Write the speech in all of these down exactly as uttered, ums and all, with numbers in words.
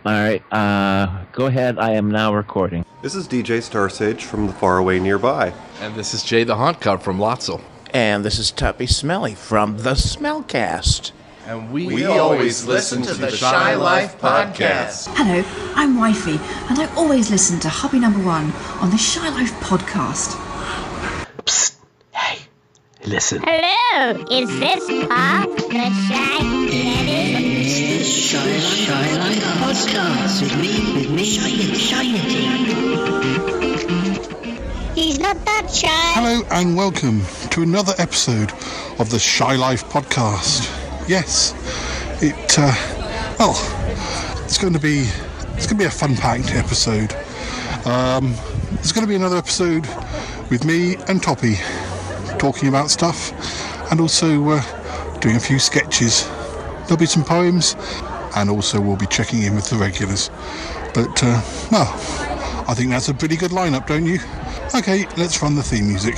All right, uh, go ahead. I am now recording. This is D J Starsage from the Faraway Nearby. And this is Jay the Haunt Cop from Lotso. And this is Tuppy Smelly from the Smellcast. And we, we always listen to the Shy Life Podcast. Hello, I'm Wifey, and I always listen to Hubby Number One on the Shy Life Podcast. Psst. Hey, listen. Hello, is this Pop, the Shy Daddy? It's the Shy, Shy Life Podcast with me, with me, Shynity. He's not that shy. Hello and welcome to another episode of the Shy Life Podcast. Yes, it, uh, well, it's going to be, it's going to be a fun-packed episode. Um, it's going to be another episode with me and Toppy talking about stuff and also uh, doing a few sketches. There'll be some poems and also we'll be checking in with the regulars. But, uh, well, I think that's a pretty good lineup, don't you? Okay, let's run the theme music.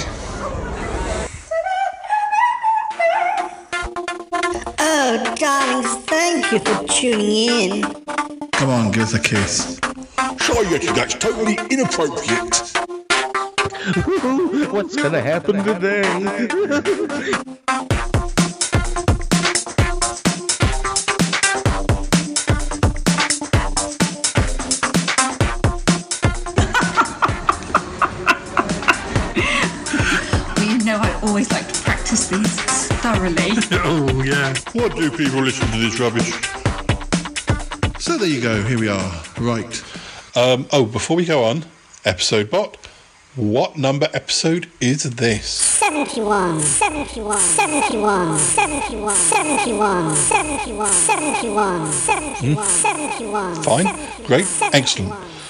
Oh, darlings, thank you for tuning in. Come on, give us a kiss. Shynity, that's totally inappropriate. What's gonna happen today? Always like to practice these thoroughly. Oh, yeah. Why do people listen to this rubbish? So there you go, here we are. Right. Um, oh, before we go on, episode bot, what number episode is this? seventy-one, seventy-one, seventy-one, seventy-one, seventy-one, seventy-one, seventy-one, seventy-one, seventy-one. Fine, great, excellent.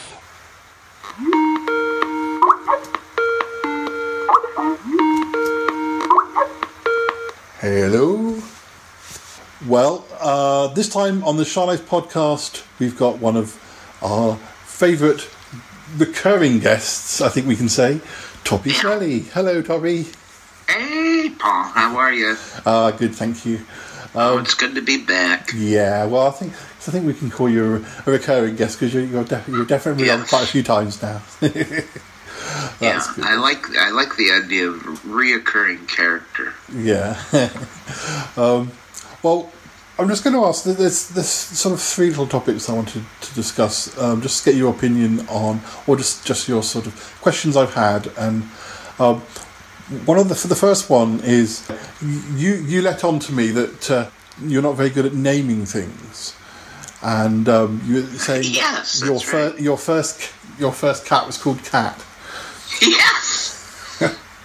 Hello. Well, uh, this time on the Shy Life Podcast, we've got one of our favourite recurring guests, I think we can say, Toppy Smelly. Hello, Toppy. Hey, Paul. How are you? Uh, good, thank you. Oh, Um, it's good to be back. yeah, well, I think I think we can call you a, a recurring guest because you're you're, def- you're definitely on Yes. quite a few times now. Yeah, That's good. I like I like the idea of reoccurring character. Yeah. um, well, I'm just going to ask. There's there's sort of three little topics I wanted to discuss. Um, just to get your opinion on, or just, just your sort of questions I've had. And um, one of the for the first one is you you let on to me that uh, you're not very good at naming things, and um, you were saying Yes, your that's fir- right. your first your first cat was called Cat. Yes,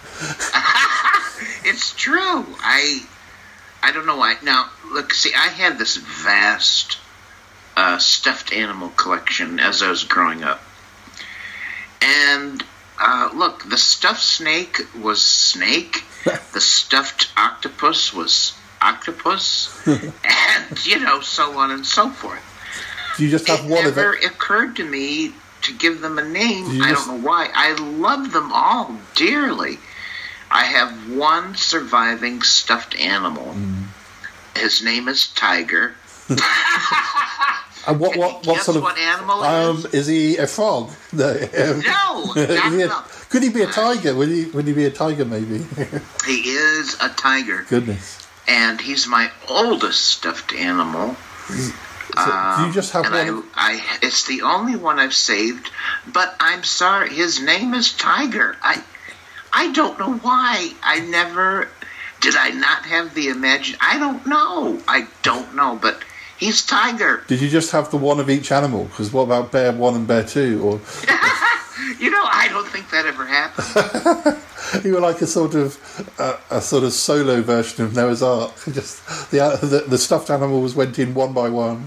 it's true. I I don't know why. Now, look, see, I had this vast uh, stuffed animal collection as I was growing up, and uh, look, the stuffed snake was snake, the stuffed octopus was octopus, and you know, so on and so forth. Do you just have It one of never it? occurred to me to give them a name. Do you I just- don't know why. I love them all dearly. I have one surviving stuffed animal. Mm. His name is Tiger. And what Can what you what guess sort of what animal it um is? is he a frog? No, um, No, is not he a- no. could he be a tiger? Would he would he be a tiger maybe? He is a tiger, Goodness. and he's my oldest stuffed animal. So, do you just have Um, and one? I, I, it's the only one I've saved, but I'm sorry, his name is Tiger. I, I don't know why. I never, did I not have the imagine? I don't know. I don't know, but he's Tiger. Did you just have the one of each animal? Because what about bear one and bear two? Or You know, I don't think that ever happened. you were like a sort of uh, a sort of solo version of Noah's Ark. Just the the, the stuffed animals went in one by one.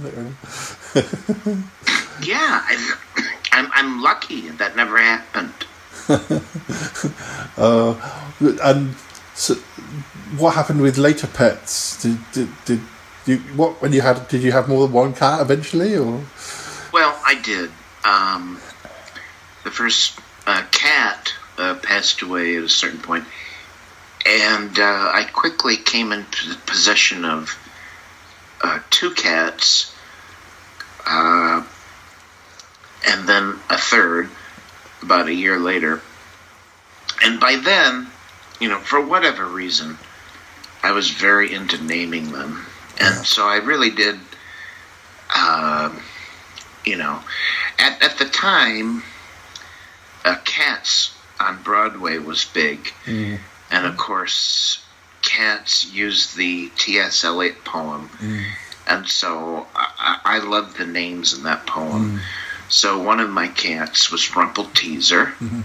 Yeah, I'm, I'm, I'm lucky that never happened. uh, and so, what happened with later pets? Did did, did you what when you had? Did you have more than one cat eventually, or? Well, I did. Um, the first uh, cat uh, passed away at a certain point, and uh, I quickly came in p- possession of uh, two cats. Uh, a third about a year later. And by then, you know, for whatever reason, I was very into naming them. And so I really did, uh, you know, at, at the time, uh, Cats on Broadway was big. Mm. And of course, Cats used the T S Eliot poem. Mm. And so I, I loved the names in that poem. Mm. So one of my cats was Rumpelteazer. Mm-hmm.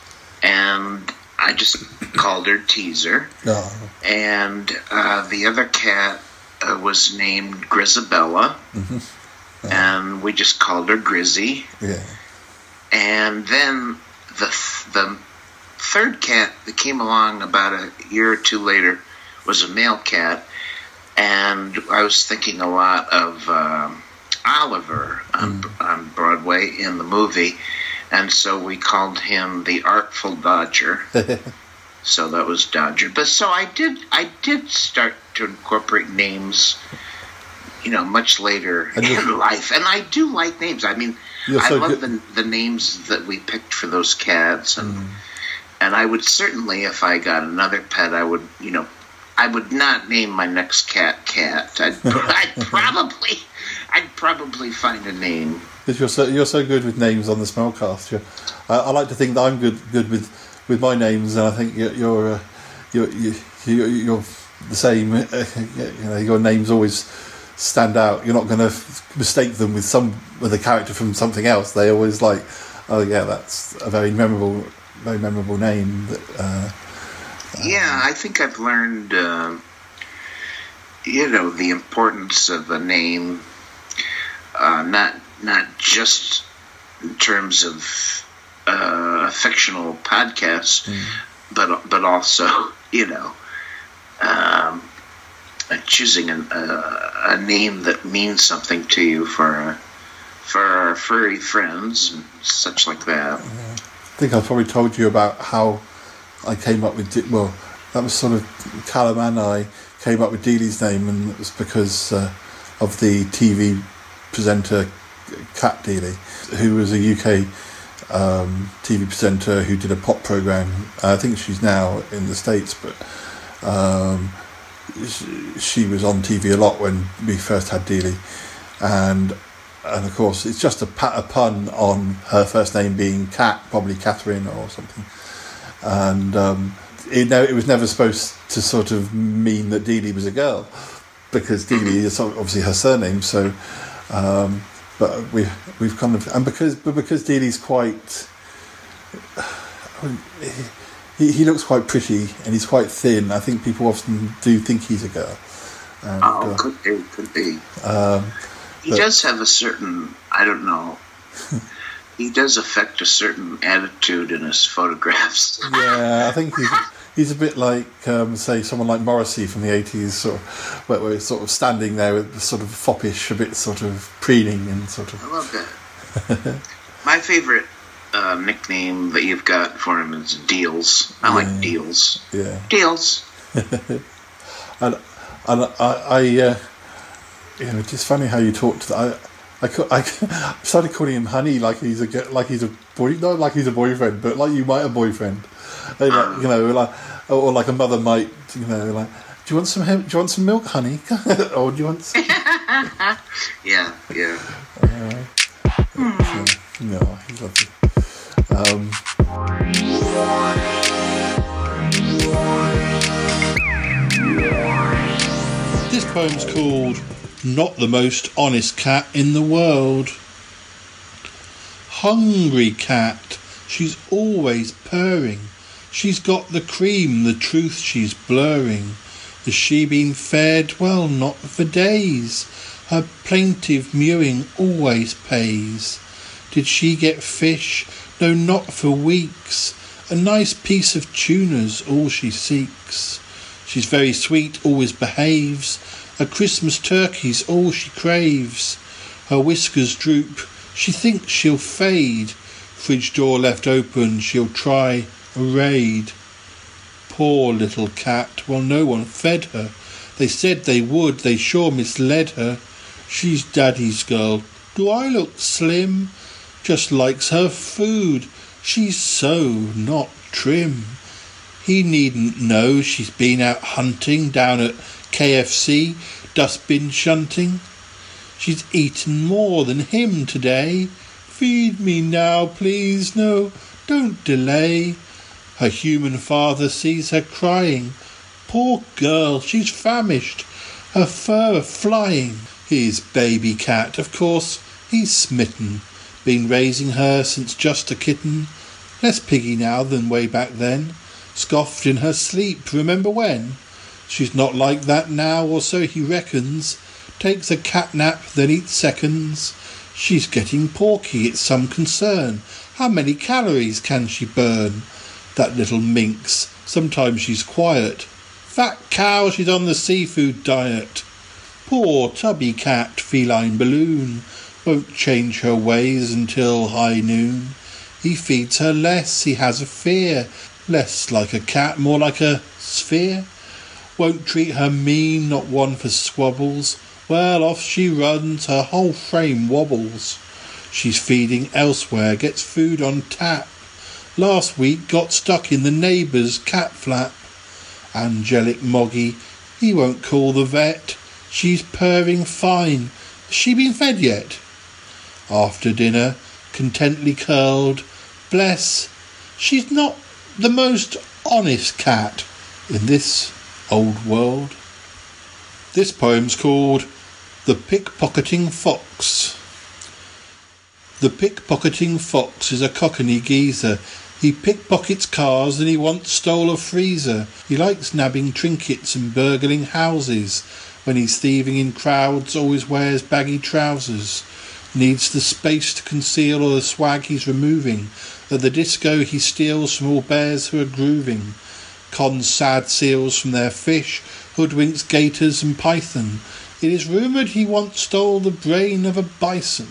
And I just called her Teaser. Oh. And uh, the other cat uh, was named Grisabella. Mm-hmm. Oh. And we just called her Grizzy. Yeah. And then the the third cat that came along about a year or two later was a male cat. And I was thinking a lot of um, Oliver on, mm. on Broadway in the movie. And so we called him the Artful Dodger. So that was Dodger. But so I did I did start to incorporate names, you know, much later and in life. And I do like names. I mean, I so love the, the names that we picked for those cats. And, mm. and I would certainly, if I got another pet, I would, you know, I would not name my next cat Cat. I'd, I'd probably, I'd probably find a name. Because you're so you're so good with names on the Smellcast. You're, I, I like to think that I'm good good with, with my names, and I think you're you're uh, you're, you're, you're the same. Uh, you know, your names always stand out. You're not going to mistake them with some with a character from something else. They always like, oh yeah, that's a very memorable, very memorable name. That, uh, Yeah, I think I've learned, uh, you know, the importance of a name, uh, not not just in terms of uh, a fictional podcast, mm. but but also, you know, um, choosing a, a, a name that means something to you for for our furry friends and such like that. I think I've probably told you about how I came up with, well, that was sort of, Callum and I came up with Dealey's name, and it was because uh, of the T V presenter Cat Dealey, who was a U K um, T V presenter who did a pop programme. I think she's now in the States, but um, she, she was on T V a lot when we first had Dealey. And and of course, it's just a, a pun on her first name being Cat, probably Catherine or something. And um, it, no, it was never supposed to sort of mean that Dealey was a girl, because Dealey is obviously her surname. So, um, but we we've kind of, and because but because Dealey's quite, he he looks quite pretty and he's quite thin. I think people often do think he's a girl. And, oh, uh, could be, could be. Um, he but, does have a certain, I don't know. He does affect a certain attitude in his photographs. Yeah, I think he's he's a bit like, um, say, someone like Morrissey from the eighties, sort of, where, where he's sort of standing there with sort of foppish, a bit sort of preening and sort of. I love that. My favourite uh, nickname that you've got for him is Deals. I yeah. like Deals. Yeah. Deals. and and I, I uh, you know, it's just funny how you talk to that. I, I, I started calling him Honey, like he's a like he's a boy, not like he's a boyfriend, but like you might have a boyfriend, they like, you know, like or like a mother might, you know, like, do you want some do you want some milk, honey, or do you want? Some... yeah, yeah. Uh, so, no, he's lovely. Um, this poem's called "Not the Most Honest Cat in the World." Hungry cat, she's always purring. She's got the cream, the truth she's blurring. Has she been fed? Well, not for days. Her plaintive mewing always pays. Did she get fish? No, not for weeks. A nice piece of tuna's all she seeks. She's very sweet, always behaves. A Christmas turkey's all she craves. Her whiskers droop, she thinks she'll fade. Fridge door left open, she'll try a raid. Poor little cat, well, no one fed her. They said they would, they sure misled her. She's daddy's girl. Do I look slim? just likes her food. She's so not trim. He needn't know she's been out hunting down at K F C, dustbin shunting. She's eaten more than him today. Feed me now, please, no, don't delay. Her human father sees her crying. Poor girl, she's famished, her fur flying. His baby cat, of course, he's smitten. Been raising her since just a kitten. Less piggy now than way back then. Scoffed in her sleep, remember when? She's not like that now, or so he reckons. Takes a cat nap, then eats seconds. She's getting porky, it's some concern. How many calories can she burn? That little minx, sometimes she's quiet. Fat cow, she's on the seafood diet. Poor tubby cat, feline balloon, won't change her ways until high noon. He feeds her less, he has a fear. Less like a cat, more like a sphere. Won't treat her mean, not one for squabbles. Well, off she runs, her whole frame wobbles. She's feeding elsewhere, gets food on tap. Last week got stuck in the neighbour's cat flap. Angelic Moggy, he won't call the vet. She's purring fine. Has she been fed yet? After dinner, contently curled. Bless, she's not the most honest cat in this old world. This poem's called The Pickpocketing Fox. The pickpocketing fox is a cockney geezer. He pickpockets cars and he once stole a freezer. He likes nabbing trinkets and burgling houses. When he's thieving in crowds, always wears baggy trousers. Needs the space to conceal all the swag he's removing. At the disco he steals from all bears who are grooving. Cons sad seals from their fish, hoodwinks gators and python. It is rumoured he once stole the brain of a bison.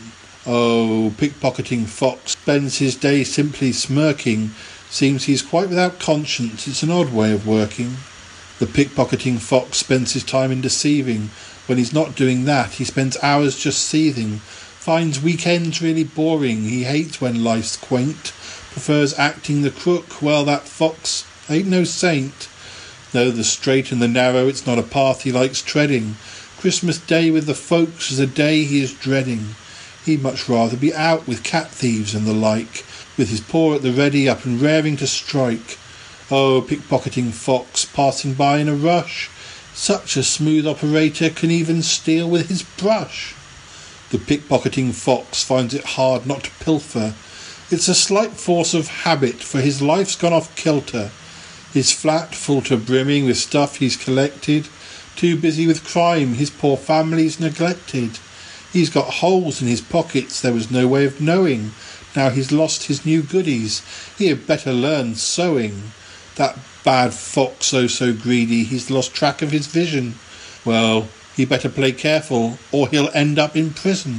Oh, pickpocketing fox spends his day simply smirking. Seems he's quite without conscience, it's an odd way of working. The pickpocketing fox spends his time in deceiving. When he's not doing that, he spends hours just seething. Finds weekends really boring, he hates when life's quaint. Prefers acting the crook, well that fox ain't no saint. No, the straight and the narrow, it's not a path he likes treading. Christmas Day with the folks is a day he is dreading. He'd much rather be out with cat thieves and the like, with his paw at the ready up and raring to strike. Oh, pickpocketing fox, passing by in a rush. Such a smooth operator can even steal with his brush. The pickpocketing fox finds it hard not to pilfer. It's a slight force of habit, for his life's gone off kilter. His flat full to brimming with stuff he's collected. Too busy with crime, his poor family's neglected. He's got holes in his pockets there was no way of knowing. Now he's lost his new goodies, he had better learn sewing. That bad fox, oh so greedy, he's lost track of his vision. Well, he better play careful, or he'll end up in prison.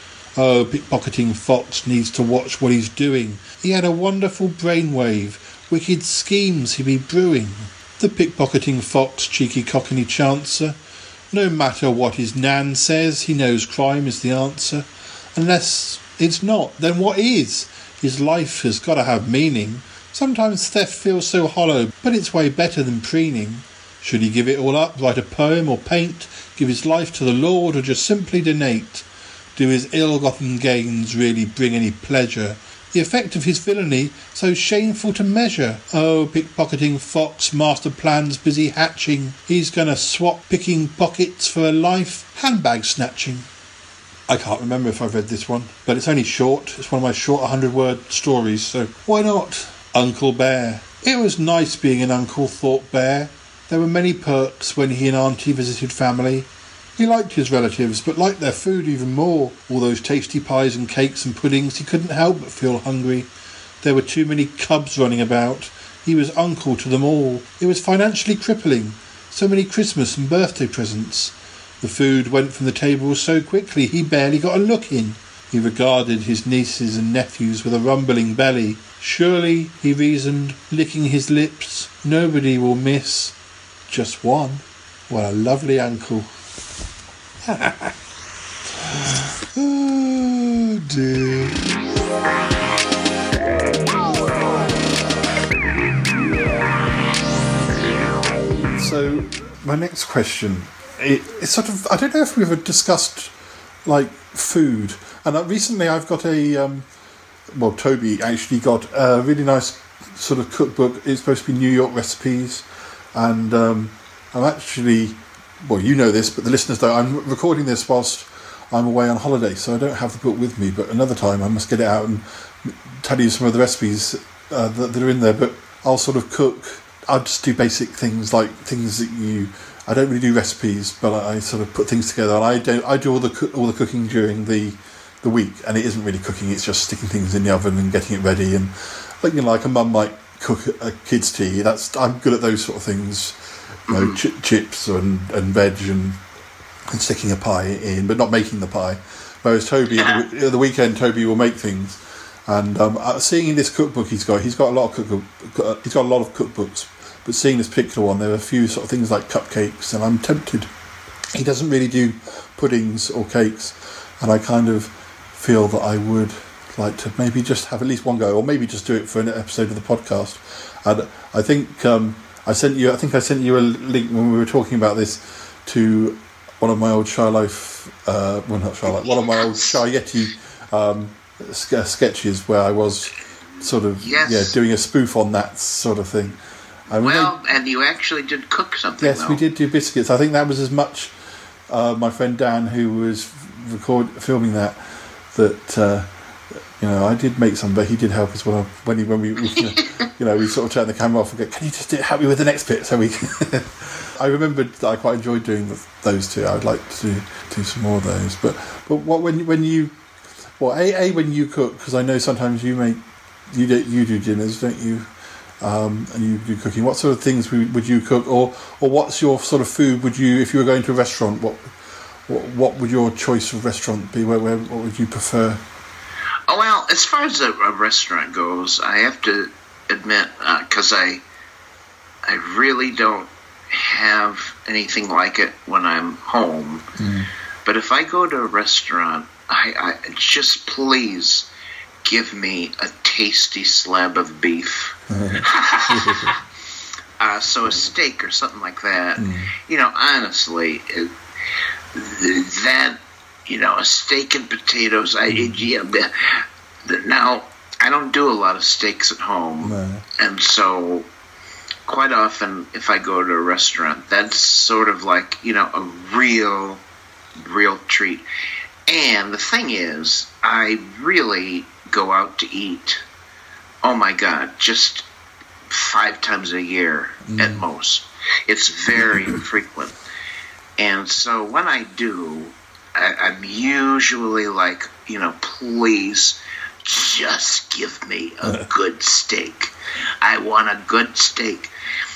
Oh, pickpocketing fox needs to watch what he's doing. He had a wonderful brainwave, wicked schemes he be brewing. The pickpocketing fox, cheeky cockney chancer. No matter what his nan says, he knows crime is the answer. Unless it's not, then what is? His life has got to have meaning. Sometimes theft feels so hollow, but it's way better than preening. Should he give it all up, write a poem or paint, give his life to the Lord, or just simply donate? Do his ill-gotten gains really bring any pleasure? The effect of his villainy, so shameful to measure. Oh, pickpocketing fox, master plans busy hatching. He's gonna swap picking pockets for a life handbag snatching. I can't remember if I've read this one, but it's only short. It's one of my short hundred-word stories, so why not? Uncle Bear. It was nice being an uncle, thought Bear. There were many perks when he and Auntie visited family. He liked his relatives, but liked their food even more. All those tasty pies and cakes and puddings, he couldn't help but feel hungry. There were too many cubs running about. He was uncle to them all. It was financially crippling. So many Christmas and birthday presents. The food went from the table so quickly he barely got a look in. He regarded his nieces and nephews with a rumbling belly. Surely, he reasoned, licking his lips, nobody will miss just one. What a lovely uncle. Oh dear. So, my next question, it, it's sort of, I don't know if we've ever discussed, like, food. And uh, recently I've got a, um, well, Toby actually got a really nice sort of cookbook. It's supposed to be New York recipes. And um, I'm actually, well, you know this, but the listeners don't. I'm recording this whilst I'm away on holiday, so I don't have the book with me. But another time I must get it out and tell you some of the recipes uh, that, that are in there. But I'll sort of cook. I'll just do basic things, like things that you. I don't really do recipes, but I, I sort of put things together. And I don't. I do all the co- all the cooking during the the week, and it isn't really cooking. It's just sticking things in the oven and getting it ready. And like you know, like a mum might cook a kid's tea. That's I'm good at those sort of things. You know, ch- chips and and veg and. and sticking a pie in, but not making the pie. Whereas Toby, at the, at the weekend, Toby will make things. And um, seeing in this cookbook he's got, he's got a lot of cookbook, he's got a lot of cookbooks. But seeing this particular one, there are a few sort of things like cupcakes, and I'm tempted. He doesn't really do puddings or cakes, and I kind of feel that I would like to maybe just have at least one go, or maybe just do it for an episode of the podcast. And I think um, I sent you, I think I sent you a link when we were talking about this to one of my old Shy Life, uh, well not Shy Life, one of my old Shy Yeti um, sk- sketches where I was sort of yes. yeah doing a spoof on that sort of thing. And well, we made, and you actually did cook something. Yes, though. we did do biscuits. I think that was as much uh, my friend Dan, who was record filming that, that uh, you know I did make some, but he did help as well when he when we you know, you know we sort of turned the camera off and go, can you just do, help me with the next bit so we. Can I remembered that I quite enjoyed doing the, those two. I'd like to do, do some more of those. But but what when when you well a a when you cook, because I know sometimes you make you do, you do dinners, don't you? Um, and you do cooking. What sort of things would, would you cook, or or what's your sort of food? Would you, if you were going to a restaurant, what what, what would your choice of restaurant be? Where, where what would you prefer? Oh well, as far as a, a restaurant goes, I have to admit because uh, I I really don't have anything like it when I'm home. Mm. But if I go to a restaurant, I, I just please give me a tasty slab of beef. uh, so a steak or something like that. Mm. You know, honestly, it, that, you know, a steak and potatoes. I yeah, the, the, now I don't do a lot of steaks at home, no. And so. Quite often, if I go to a restaurant, that's sort of like, you know, a real, real treat. And the thing is, I really go out to eat, oh my God, just five times a year mm. at most. It's very infrequent. And so when I do, I, I'm usually like, you know, please just give me a good steak. I want a good steak.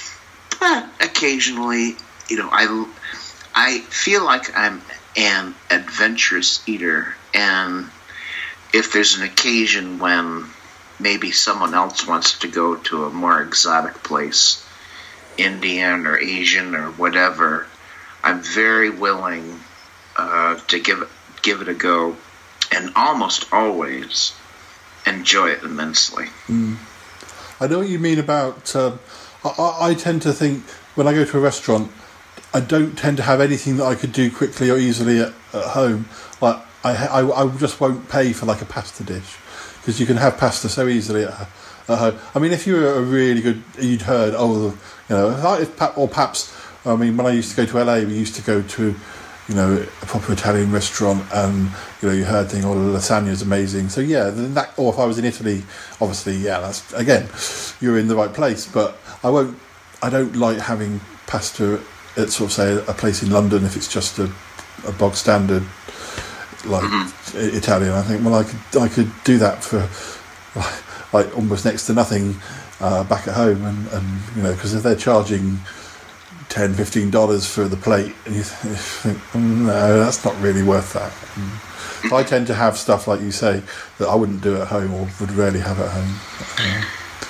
But occasionally, you know, I, I feel like I'm an adventurous eater, and if there's an occasion when maybe someone else wants to go to a more exotic place, Indian or Asian or whatever, I'm very willing uh, to give it, give it a go, and almost always enjoy it immensely. Mm. I know what you mean about. Um, I, I tend to think when I go to a restaurant, I don't tend to have anything that I could do quickly or easily at, at home. Like I, I, I just won't pay for like a pasta dish, because you can have pasta so easily at, at home. I mean, if you were a really good, you'd heard, oh, you know, if, or perhaps. I mean, when I used to go to L A, we used to go to, you know, a proper Italian restaurant, and you know, you heard thing, oh, the lasagna is amazing. So yeah, then that. Or if I was in Italy, obviously, yeah, that's again, you're in the right place. But I won't. I don't like having pasta at sort of say a place in London if it's just a, a bog standard like mm-hmm. Italian. I think well, I could I could do that for like, like almost next to nothing uh, back at home, and, and you know, because if they're charging ten, fifteen dollars for the plate, and you think, no, that's not really worth that. Mm. I tend to have stuff like you say that I wouldn't do at home or would rarely have at home. Uh,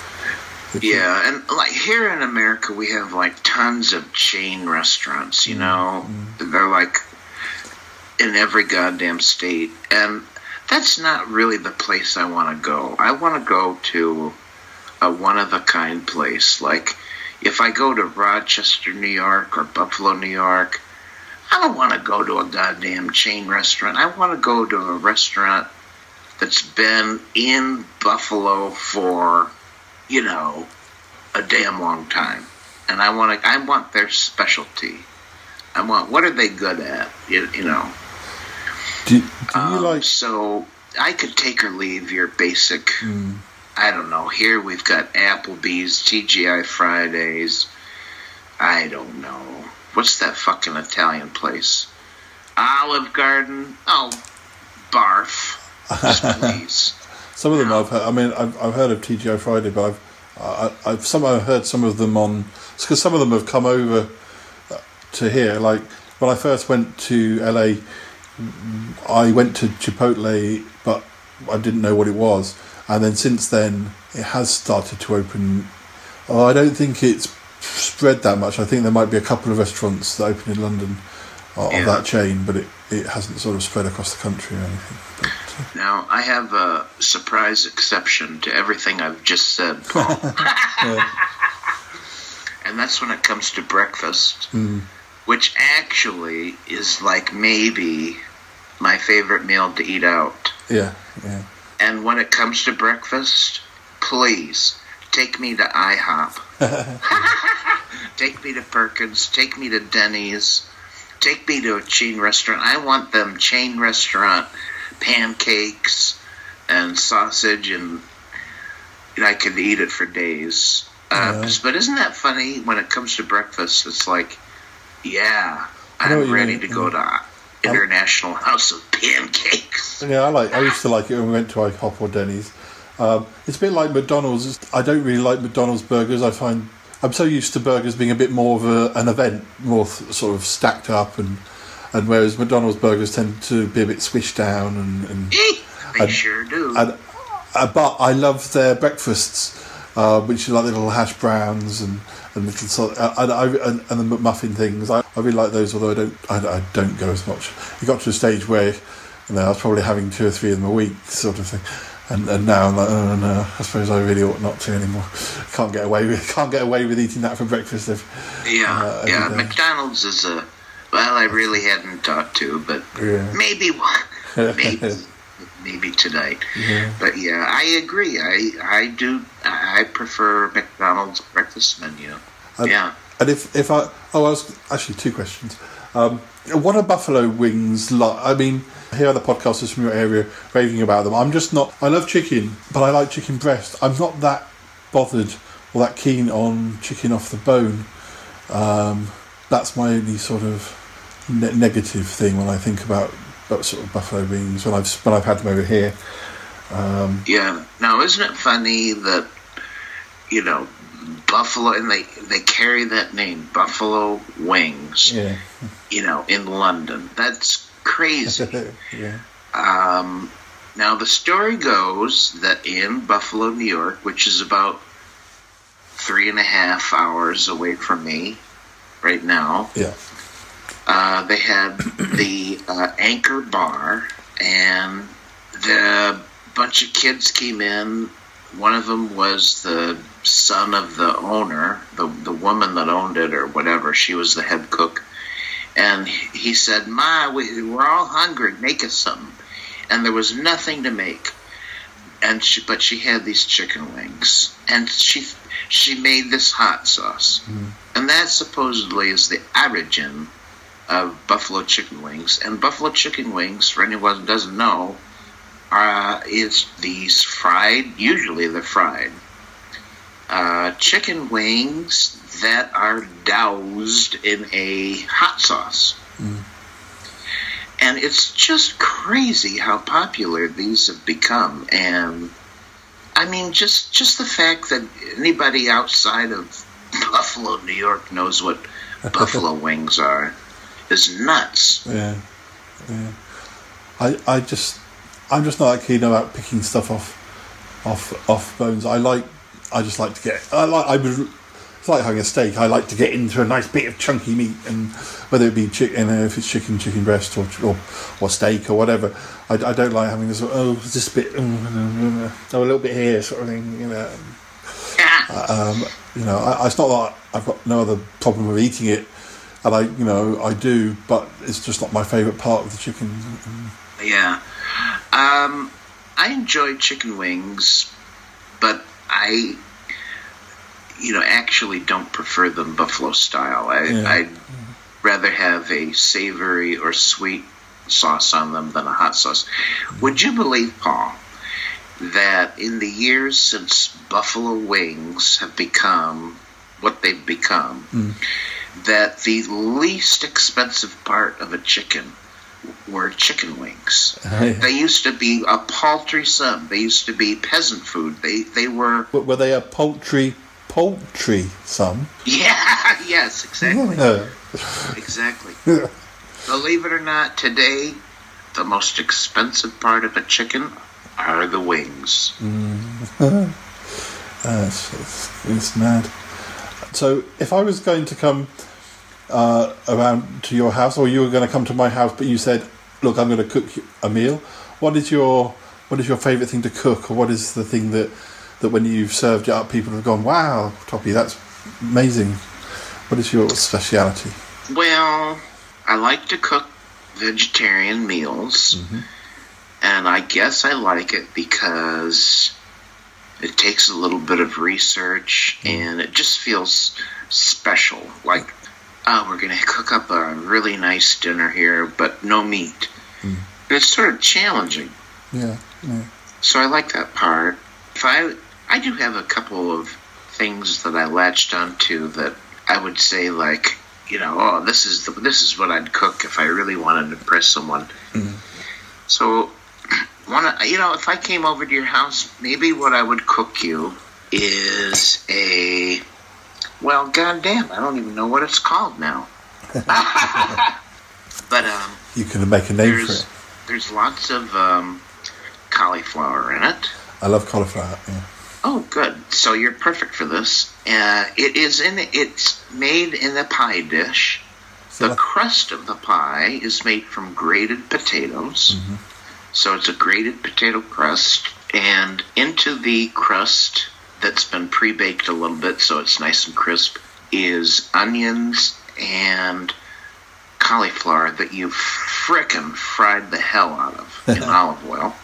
yeah, and like here in America, we have like tons of chain restaurants. You know, mm. they're like in every goddamn state, and that's not really the place I want to go. I want to go to a one of a kind place, like. if I go to Rochester, New York, or Buffalo, New York, I don't want to go to a goddamn chain restaurant. I want to go to a restaurant that's been in Buffalo for, you know, a damn long time. And I want to, I want their specialty. I want, what are they good at? You, you know. Do, do you um, like... So I could take or leave your basic, Mm. I don't know. Here we've got Applebee's, T G I Fridays. I don't know. What's that fucking Italian place? Olive Garden? Oh, barf. Just please. Some of them I've heard. I mean, I've, I've heard of T G I Friday, but I've I, I've somehow heard some of them on because some of them have come over to here. Like when I first went to L A, I went to Chipotle, but I didn't know what it was. And then since then, it has started to open. Oh, I don't think it's spread that much. I think there might be a couple of restaurants that open in London of Yeah. that chain, but it, it hasn't sort of spread across the country or anything. But, uh, Now, I have a surprise exception to everything I've just said, Paul. yeah. And that's when it comes to breakfast, Mm. which actually is like maybe my favorite meal to eat out. Yeah, yeah. And when it comes to breakfast, please take me to IHOP. Take me to Perkins. Take me to Denny's. Take me to a chain restaurant. I want them chain restaurant pancakes and sausage, and you know, I could eat it for days. Uh, Yeah. But isn't that funny? When it comes to breakfast, it's like, yeah, I know what I'm you ready mean, to go yeah. to International House of Pancakes. Yeah, I like. I used to like it when we went to IHOP or Denny's. Um, it's a bit like McDonald's. I don't really like McDonald's burgers. I find I'm so used to burgers being a bit more of a, an event, more th- sort of stacked up, and and whereas McDonald's burgers tend to be a bit squished down and. and They and, sure do. And, uh, but I love their breakfasts, uh, which are like little hash browns and and little sort uh, and, I, and, and the McMuffin things. I, I really like those, although I don't I, I don't go as much. It got to a stage where, you know, I was probably having two or three of them a week, sort of thing. And and now I'm like, oh no, I suppose I really ought not to anymore. Can't get away with can't get away with eating that for breakfast. If, Yeah, uh, yeah. every day. McDonald's is a well, I really hadn't thought to, but Yeah. maybe one, maybe maybe tonight. Yeah. But yeah, I agree. I I do. I prefer McDonald's breakfast menu. And, yeah. And if if I oh I was actually two questions. Um, what are buffalo wings like? I mean, here are the podcasters from your area raving about them. I'm just not. I love chicken, but I like chicken breast. I'm not that bothered or that keen on chicken off the bone. Um, that's my only sort of ne- negative thing when I think about, about sort of buffalo wings when I've when I've had them over here. Um, Yeah. Now, isn't it funny that, you know, Buffalo, and they, they carry that name, Buffalo Wings, yeah. you know, in London. That's crazy. yeah. Um, now, the story goes that in Buffalo, New York, which is about three and a half hours away from me right now, Yeah. uh, they had the uh, Anchor Bar, and the bunch of kids came in. One of them was the son of the owner, the the woman that owned it or whatever. She was the head cook. And he said, Ma, we, we're all hungry. Make us something. And there was nothing to make. And she, but she had these chicken wings. And she she made this hot sauce. Mm. And that supposedly is the origin of buffalo chicken wings. And buffalo chicken wings, for anyone who doesn't know, uh, is these fried, usually they're fried, uh, chicken wings that are doused in a hot sauce. Mm. And it's just crazy how popular these have become. And I mean, just just the fact that anybody outside of Buffalo, New York knows what buffalo wings are is nuts. Yeah, yeah. I I just I'm just not that keen about picking stuff off off off bones. I like I just like to get I like I would it's like having a steak. I like to get into a nice bit of chunky meat, and whether it be chicken, if it's chicken, chicken breast, or or, or steak or whatever. I, I don't like having this oh this bit oh a little bit here sort of thing, you know. Yeah. um, you know, I, it's not that I've got no other problem with eating it, and I, you know, I do, but it's just not my favourite part of the chicken. Yeah. Um, I enjoy chicken wings, but I, you know, actually don't prefer them buffalo style. I, Yeah. I'd rather have a savory or sweet sauce on them than a hot sauce. Would you believe, Paul, that in the years since buffalo wings have become what they've become, Mm. that the least expensive part of a chicken were chicken wings. Oh, yeah. They used to be a paltry sum. They used to be peasant food. They they were But were they a poultry, poultry sum? yeah yes exactly Yeah. exactly. Believe it or not, today the most expensive part of a chicken are the wings. Mm. uh, it's, it's, it's mad. So, if I was going to come uh, around to your house, or you were going to come to my house, but you said, "Look, I'm going to cook you a meal." What is your what is your favourite thing to cook, or what is the thing that that when you've served it up, people have gone, "Wow, Toppy, that's amazing." What is your speciality? Well, I like to cook vegetarian meals, Mm-hmm. and I guess I like it because it takes a little bit of research, and it just feels special. Like, oh, we're going to cook up a really nice dinner here, but no meat. Mm. It's sort of challenging, Yeah, yeah. so I like that part. If I, I do have a couple of things that I latched onto that I would say, like, you know, oh, this is the, this is what I'd cook if I really wanted to impress someone. Mm. So, one, you know, if I came over to your house, maybe what I would cook you is a, well, goddamn, I don't even know what it's called now. But um, You can make a name for there's it. there's lots of um, cauliflower in it. I love cauliflower. Yeah. Oh, good. So you're perfect for this. Uh, it is in. It's made in a pie dish. So The that- crust of the pie is made from grated potatoes. Mhm. So it's a grated potato crust, and into the crust that's been pre-baked a little bit so it's nice and crisp is onions and cauliflower that you frickin' fried the hell out of in olive oil.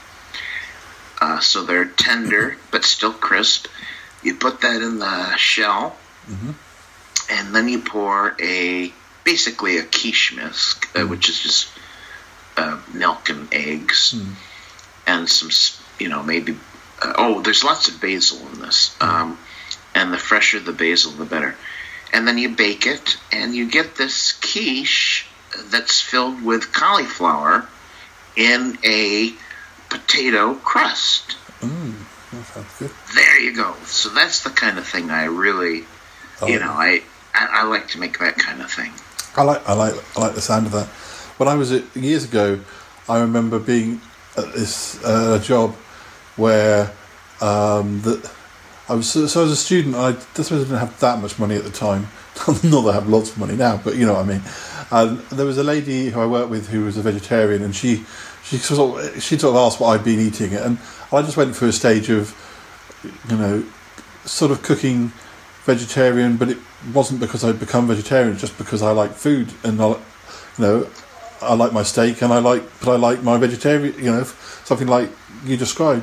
Uh, so they're tender but still crisp. You put that in the shell, Mhm. and then you pour a basically a quiche whisk, uh, which is just uh, milk and eggs, Mm. and some, s- you know, maybe. Uh, oh, there's lots of basil in this, um, and the fresher the basil, the better. And then you bake it, and you get this quiche that's filled with cauliflower in a potato crust. Mm, that sounds good. There you go. So that's the kind of thing I really, Oh, you know, I, I I like to make that kind of thing. I like I like I like the sound of that. When I was at, years ago, I remember being at this uh, job where um, that I was so, so as a student. I just didn't have that much money at the time. Not that I have lots of money now, but you know what I mean. And there was a lady who I worked with who was a vegetarian, and she she sort of, she sort of asked what I'd been eating, and I just went through a stage of, you know, sort of cooking vegetarian, but it wasn't because I'd become vegetarian, just because I like food, and I, you know, I like my steak, and I like, but I like my vegetarian, you know, something like you described.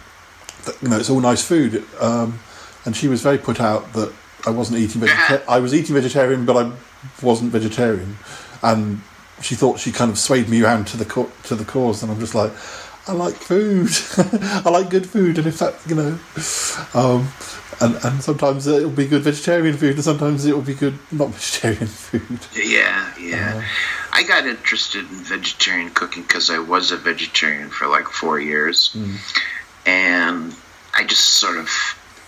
You know, it's all nice food, um, and she was very put out that I wasn't eating vegetarian. I was eating vegetarian, but I wasn't vegetarian, and she thought she kind of swayed me around to the co- to the cause, and I'm just like, I like food, I like good food, and if that, you know, um, and and sometimes it'll be good vegetarian food, and sometimes it'll be good not vegetarian food. Yeah, yeah. Uh, I got interested in vegetarian cooking because I was a vegetarian for like four years. Mm. And I just sort of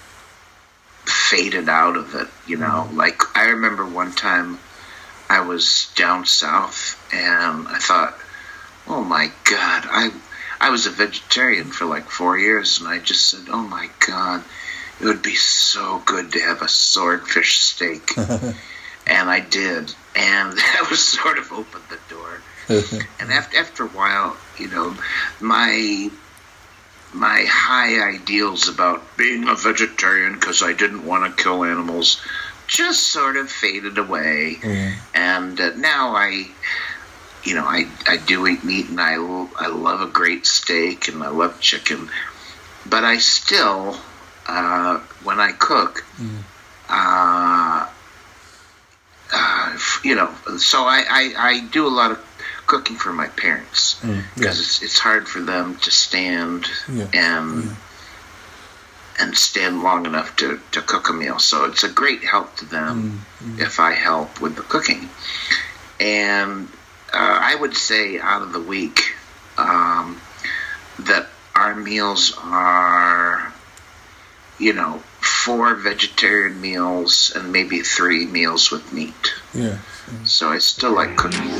faded out of it, you know. Mm. Like, I remember one time I was down south, and I thought, oh my God, I I was a vegetarian for like four years, and I just said, oh my God, it would be so good to have a swordfish steak. And I did, and that was sort of opened the door. And after after a while, you know, my my high ideals about being a vegetarian because I didn't want to kill animals just sort of faded away. Mm. And uh, now I, you know, I, I do eat meat, and I, I love a great steak, and I love chicken. But I still, uh, when I cook, Mm. uh, uh, you know, so I, I, I do a lot of cooking for my parents Mm, because yeah. it's it's hard for them to stand Yeah, and yeah. and stand long enough to, to cook a meal. So it's a great help to them Mm, mm. if I help with the cooking. And uh, I would say out of the week um, that our meals are, you know, four vegetarian meals and maybe three meals with meat. Yeah. So I still like cooking.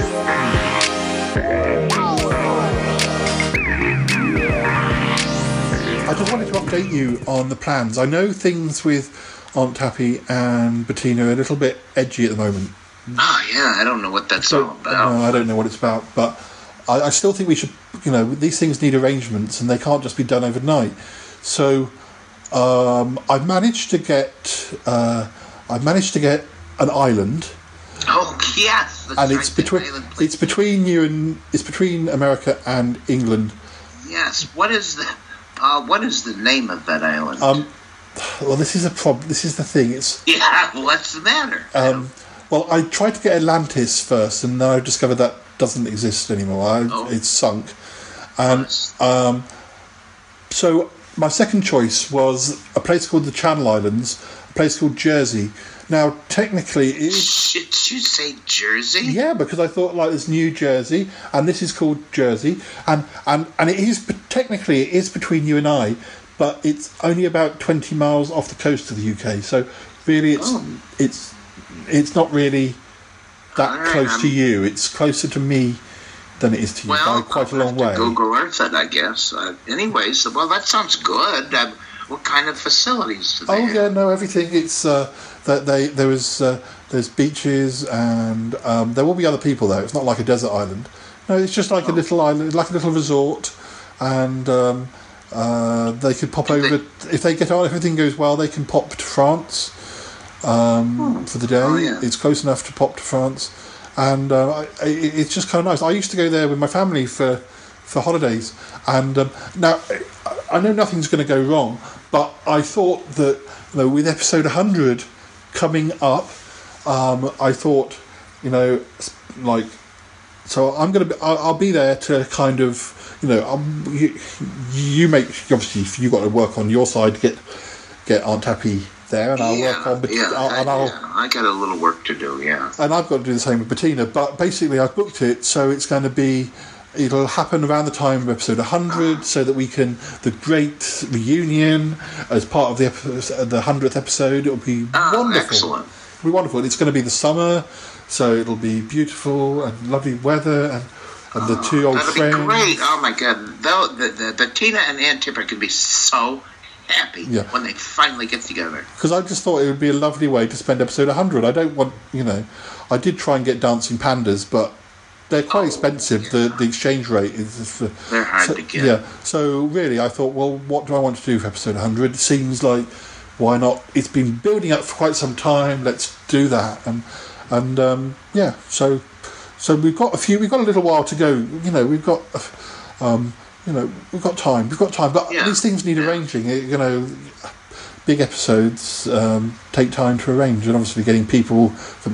I just wanted to update you on the plans. I know things with Aunt Tappy and Bettina are a little bit edgy at the moment. Oh, yeah, I don't know what that's all about. No, I don't know what it's about, but I, I still think we should, you know, these things need arrangements and they can't just be done overnight. So um, I've managed to get, uh, I've managed to get an island. Oh, yes. That's And right, it's the between island place. it's between you and it's between America and England. Yes. What is the uh, what is the name of that island? Um, well, this is a problem. This is the thing. It's yeah. What's the matter? um, well, I tried to get Atlantis first, and then I discovered that doesn't exist anymore. I, Oh. It's sunk, and um, so my second choice was a place called the Channel Islands, a place called Jersey. Now, technically, it is. Did you say Jersey? Yeah, because I thought like there's New Jersey, and this is called Jersey, and and and it is technically it is between you and I, but it's only about twenty miles off the coast of the U K. So really, it's Oh. it's it's not really that All right, close I'm- to you. It's closer to me than it is to you Well, by quite a I'll long have way. to Google Earth it, I guess. Uh, anyways, well, that sounds good. Uh, what kind of facilities do they Oh have? yeah, no, everything. It's uh, that they there was uh, there's beaches and um, there will be other people there. It's not like a desert island. No, it's just like a little island, like a little resort, and um, uh, they could pop over if they get on. If everything goes well, they can pop to France um, for the day. Oh, yeah. It's close enough to pop to France, and uh, I, I, it's just kind of nice. I used to go there with my family for for holidays, and um, now I- I know nothing's going to go wrong, but I thought that you know, with episode one hundred coming up, um, I thought, you know, like, so I'm going to be, I'll, I'll be there to kind of, you know, um, you, you make, obviously, if you've got to work on your side to get, get Aunt Tappy there, and I'll yeah, work on, Bet- yeah, I'll, I, and I'll, yeah, I got a little work to do, yeah. and I've got to do the same with Bettina, but basically I've booked it, so it's going to be, it'll happen around the time of episode one hundred, so that we can, the great reunion as part of the episode, the one hundredth episode, it'll be Oh, wonderful. excellent. It'll be wonderful. It's going to be the summer, so it'll be beautiful and lovely weather, and, and the two old That'll friends. be great. Oh, my God. Though, the, the, the Tina and Aunt Tipper can be so happy Yeah. when they finally get together. Because I just thought it would be a lovely way to spend episode one hundred. I don't want, you know, I did try and get dancing pandas, but they're quite expensive. The the exchange rate is. For, They're hard so, to get. Yeah. So really, I thought, well, what do I want to do for episode one hundred? It seems like, why not? It's been building up for quite some time. Let's do that. And and um, yeah. So so we've got a few. We've got a little while to go. You know, we've got. Um, you know, we've got time. We've got time, but Yeah. these things need arranging. You know, big episodes um, take time to arrange, and obviously getting people from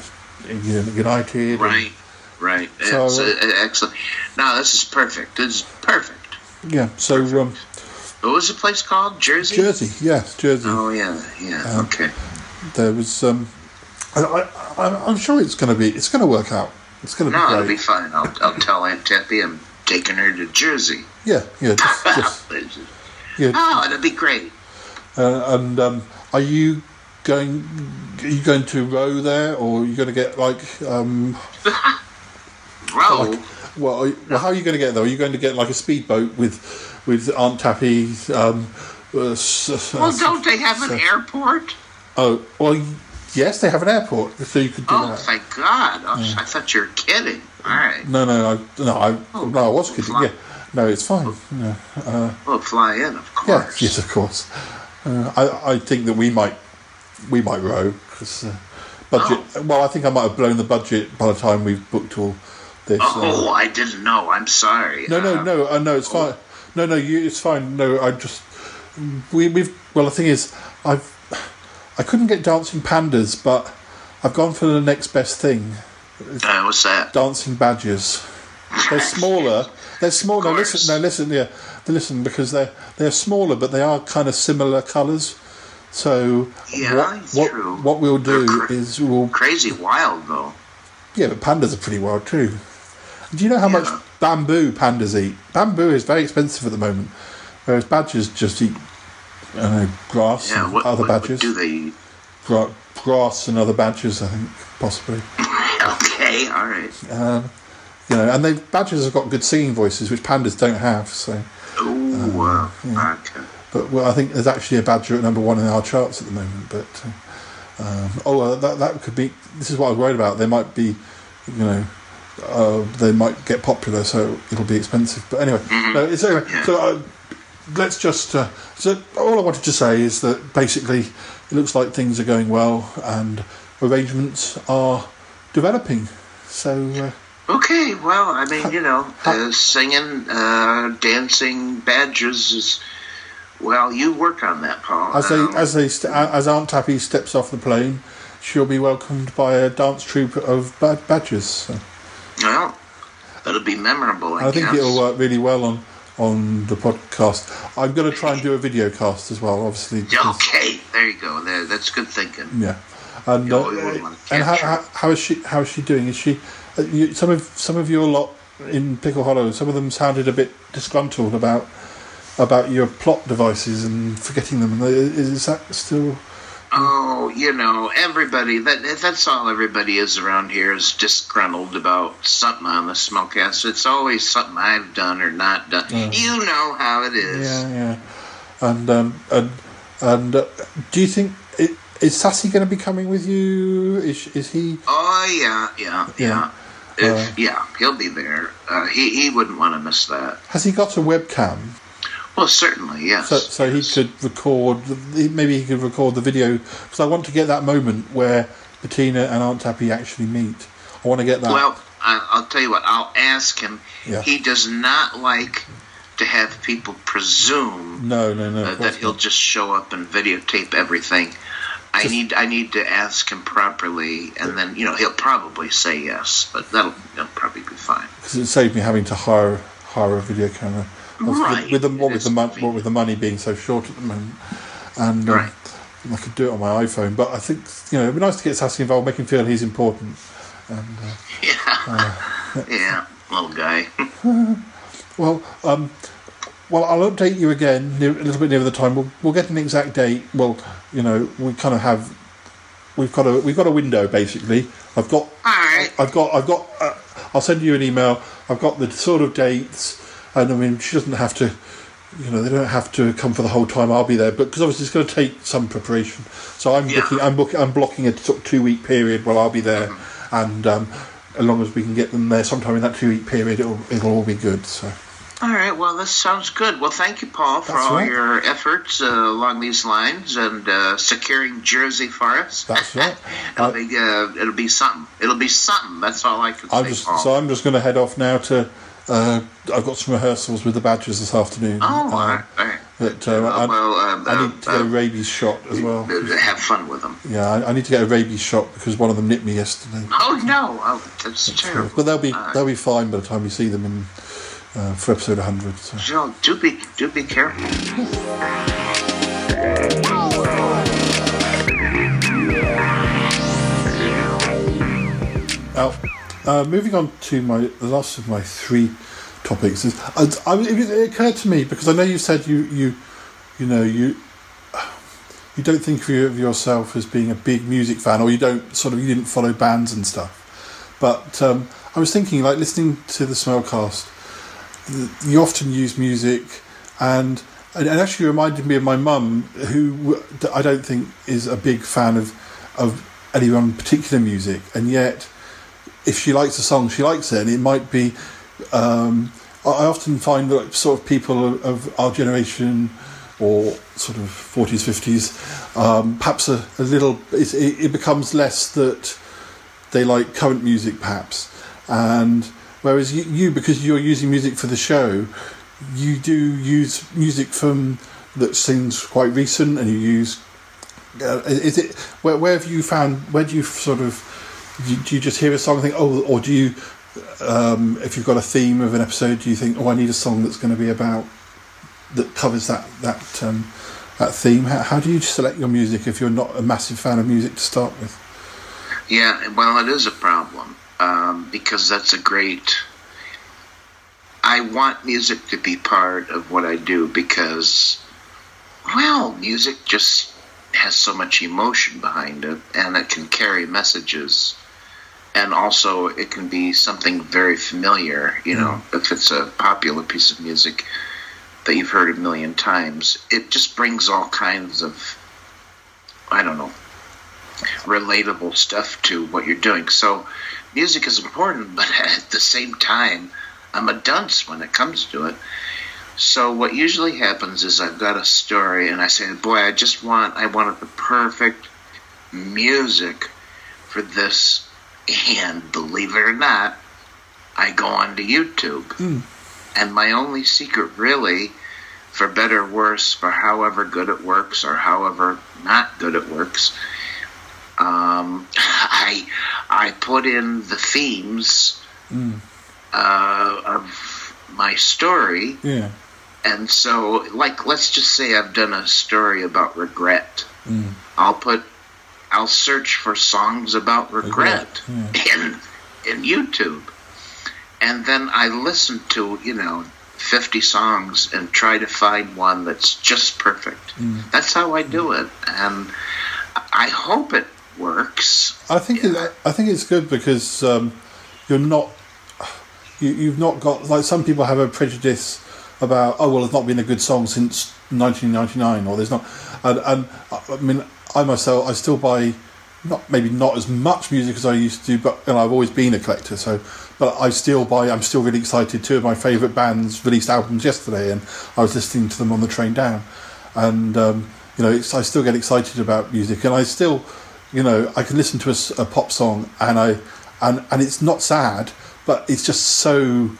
you know, United. and- Right, right. So- It's, uh, excellent. No, this is perfect. This is perfect. Yeah. So um, What was the place called? Jersey? Jersey, yes, Jersey. Oh, yeah, yeah, Um, okay. There was. Um, I, I, I'm- I'm sure it's going to be. It's going to work out. It's going to No, be it'll great. be fine. I'll, I'll tell Aunt Tappy I'm taking her to Jersey. Yeah, yeah, just, just yeah. Oh, it'll be great. Uh, and um, are you going? Are you going to row there, or are you going to get like? Um, Row? like well, are you- well, how are you going to get there? Are you going to get like a speedboat with with Aunt Tappy? Um, uh, s- s- Well, don't they have an s- airport? Oh, well, yes, they have an airport, so you could do Oh, that. thank God. Oh, Yeah. I thought you were kidding. All right. No, no, I, no, I, no, I was kidding. Yeah, no, it's fine. No, uh, We'll fly in, of yeah, course. yes, of course. Uh, I, I think that we might, we might row because uh, budget. Oh. Well, I think I might have blown the budget by the time we've booked all this. Oh, uh, I didn't know. I'm sorry. no, no, Uh, no, uh, no. It's fine. No, no, you, it's fine. No, I just we, we've. Well, the thing is, I've I couldn't get dancing pandas, but I've gone for the next best thing. Uh, what's that? Dancing badgers. They're smaller. They're small. No, listen. No, listen. Yeah, listen because they're they're smaller, but they are kind of similar colours. So Yeah, what it's what, true. what we'll do They're cra- is we'll Crazy wild, though. yeah, but pandas are pretty wild too. Do you know how Yeah. much bamboo pandas eat? Bamboo is very expensive at the moment, whereas badgers just eat I don't know, grass Yeah, and what, other what, what badgers. do they eat? Gra- grass and other badgers, I think, possibly. Okay, all right. Um, you know, and they badgers have got good singing voices, which pandas don't have. So, Ooh, uh, yeah. okay. but well, I think there's actually a badger at number one in our charts at the moment. But uh, um, oh, uh, that that could be. This is what I was worried about. They might be, you know, uh, they might get popular, so it'll be expensive. But anyway, Mm-hmm. no, it's anyway. So uh, let's just. Uh, so all I wanted to say is that basically it looks like things are going well and arrangements are developing. So. Uh, Okay, well, I mean, you know, uh, singing, uh, dancing, badgers is, well, you work on that, Paul. As they, Um, as they, st- as Aunt Tappy steps off the plane, she'll be welcomed by a dance troupe of bad badgers. So well, it'll be memorable, I, I think guess. it'll work really well on on the podcast. I'm going to try and do a video cast as well, obviously. because- Okay, there you go. There, that's good thinking. Yeah, and You uh, always wanna and how, capture how, how is she? How is she doing? Is she? Uh, you, some of some of your lot in Pickle Hollow. Some of them sounded a bit disgruntled about about your plot devices and forgetting them. Is, is that still? Oh, you know, everybody, that that's all everybody is around here is disgruntled about something on the Smellcast. It's always something I've done or not done. Yeah. You know how it is. Yeah, yeah. And um, and and uh, do you think it, is Sassy going to be coming with you? Is is he? Oh, yeah, yeah, yeah. Yeah. If, Uh, yeah, he'll be there. Uh, he, he wouldn't want to miss that. Has he got a webcam? Well, certainly, yes. So, so he could record. Maybe he could record the video because I want to get that moment where Bettina and Aunt Tappy actually meet. I want to get that. Well, I, I'll tell you what. I'll ask him. Yeah. He does not like to have people presume no, no, no. uh, of that course he'll not. just show up and videotape everything. I Just- need I need to ask him properly, and then you know he'll probably say yes, but that'll, that'll probably be fine. Because it saved me having to hire hire a video camera. Obviously, Right. With, with the what It with is the mon- what convenient. with the money being so short at the moment, and um, Right. I could do it on my iPhone. But I think you know it'd be nice to get Sassy involved, make him feel he's important. And uh, Yeah, yeah, little guy. well, um, well, I'll update you again near, a little bit nearer the time. We'll we'll get an exact date. Well, you know, we kind of have we've got a we've got a window basically. I've got All right. I've got I've got uh, I'll send you an email. I've got the sort of dates, and I mean she doesn't have to, you know, they don't have to come for the whole time. I'll be there, but because obviously it's going to take some preparation. So I'm Yeah. booking I'm booking I'm blocking a sort of two week period where I'll be there, Mm-hmm. and um, as long as we can get them there sometime in that two week period, it'll it'll all be good. So. All right, well, this sounds good. Well, thank you, Paul, for That's all right. your efforts uh, along these lines and uh, securing Jersey for us. That's right. it'll Uh, be uh, it'll be something. It'll be something. That's all I can I'm say, just, Paul. so I'm just going to head off now to. Uh, I've got some rehearsals with the Badgers this afternoon. oh, all uh, right, all right. But uh, Uh, I, well, um, I need to uh, get a uh, rabies shot as well. uh, have fun with them. Yeah, I, I need to get a rabies shot because one of them nipped me yesterday. Oh no, oh, that's terrible. But they'll be Uh, they'll be fine by the time you see them in uh, for episode one hundred. So. Joe, do be do be careful. Now, uh, moving on to my the last of my three topics is I, I, it, it occurred to me because I know you said you you you know you you don't think of your- of yourself as being a big music fan, or you don't sort of you didn't follow bands and stuff. But um, I was thinking, like listening to the Smellcast, you often use music, and and it actually reminded me of my mum, who I don't think is a big fan of of any one particular music, and yet if she likes a song, she likes it, and it might be um, I often find that sort of people of, of our generation, or sort of forties, fifties, um, perhaps a, a little, it, it becomes less that they like current music, perhaps. And whereas you, you, because you're using music for the show, you do use music from that seems quite recent, and you use. Uh, is it where, where have you found? Where do you sort of? Do you, do you just hear a song and think, oh, or do you? Um, if you've got a theme of an episode, do you think, oh, I need a song that's going to be about that covers that that um, that theme? How, how do you select your music if you're not a massive fan of music to start with? Yeah, well, it is a problem um, because that's a great. I want music to be part of what I do because, well, music just has so much emotion behind it, and it can carry messages. And also, it can be something very familiar, you know, mm. if it's a popular piece of music that you've heard a million times. It just brings all kinds of, I don't know, relatable stuff to what you're doing. So, music is important, but at the same time, I'm a dunce when it comes to it. So what usually happens is I've got a story, and I say, boy, I just want, I wanted the perfect music for this. And believe it or not, I go onto YouTube. Mm. And my only secret, really, for better or worse, for however good it works or however not good it works, um, I I put in the themes mm. uh, of my story. Yeah. And so, like, let's just say I've done a story about regret. Mm. I'll put I'll search for songs about regret yeah. in in YouTube, and then I listen to, you know, fifty songs and try to find one that's just perfect. Mm. That's how I do it, and I hope it works. I think yeah. it, I think it's good because um, you're not you, you've not got, like, some people have a prejudice about, oh, well, there's not been a good song since nineteen ninety-nine, or there's not, and, and I mean. I myself, I still buy, not maybe not as much music as I used to, but and I've always been a collector. So, but I still buy. I'm still really excited. Two of my favourite bands released albums yesterday, and I was listening to them on the train down. And um, you know, it's, I still get excited about music, and I still, you know, I can listen to a, a pop song, and I, and and it's not sad, but it's just so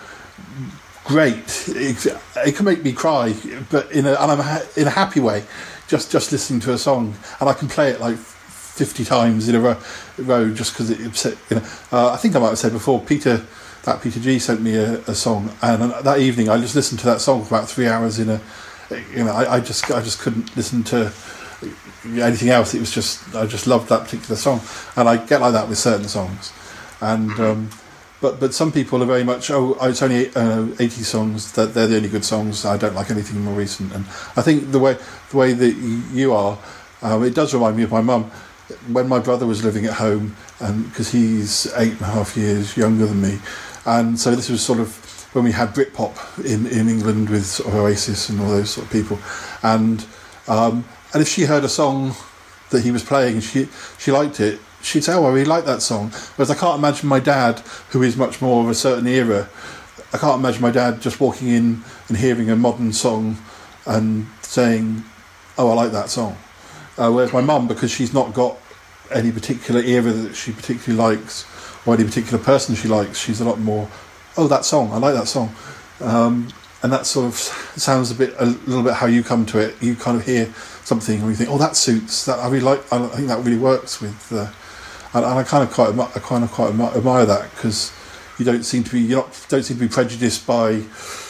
great. It, it can make me cry, but in a and I'm ha- in a happy way. Just just listening to a song, and I can play it like fifty times in a row, row just because it upset. You know, uh, I think I might have said before. Peter, that Peter G sent me a, a song, and that evening I just listened to that song for about three hours. In a, you know, I, I just I just couldn't listen to anything else. It was just I just loved that particular song, and I get like that with certain songs, and. Um, But but some people are very much, oh, it's only uh, eighty songs, that they're the only good songs. I don't like anything more recent. And I think the way the way that you are, um, it does remind me of my mum. When my brother was living at home, and because he's eight and a half years younger than me, and so this was sort of when we had Britpop in, in England with sort of Oasis and all those sort of people, and um, and if she heard a song that he was playing and she she liked it, she'd say, oh, I really like that song. Whereas I can't imagine my dad, who is much more of a certain era, I can't imagine my dad just walking in and hearing a modern song and saying, oh, I like that song. Uh, whereas my mum, because she's not got any particular era that she particularly likes, or any particular person she likes, she's a lot more, oh, that song, I like that song. Um, and that sort of sounds a bit, a little bit how you come to it. You kind of hear something and you think, oh, that suits, that I really like, I think that really works with... Uh, And, and I kind of quite, I kind of quite admire that, because you don't seem to be, you don't seem to be prejudiced by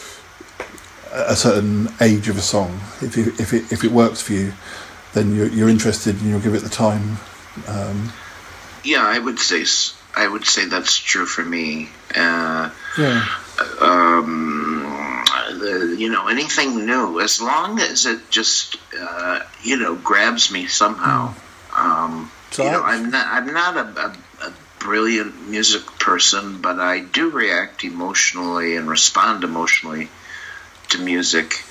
a certain age of a song. If it, if it if it works for you, then you're, you're interested and you'll give it the time. Um, yeah, I would say I would say that's true for me. Uh, yeah. Um, the, you know, anything new, as long as it just uh, you know grabs me somehow. Mm. Um, So you know, I'm not. I'm not a, a, a brilliant music person, but I do react emotionally and respond emotionally to music.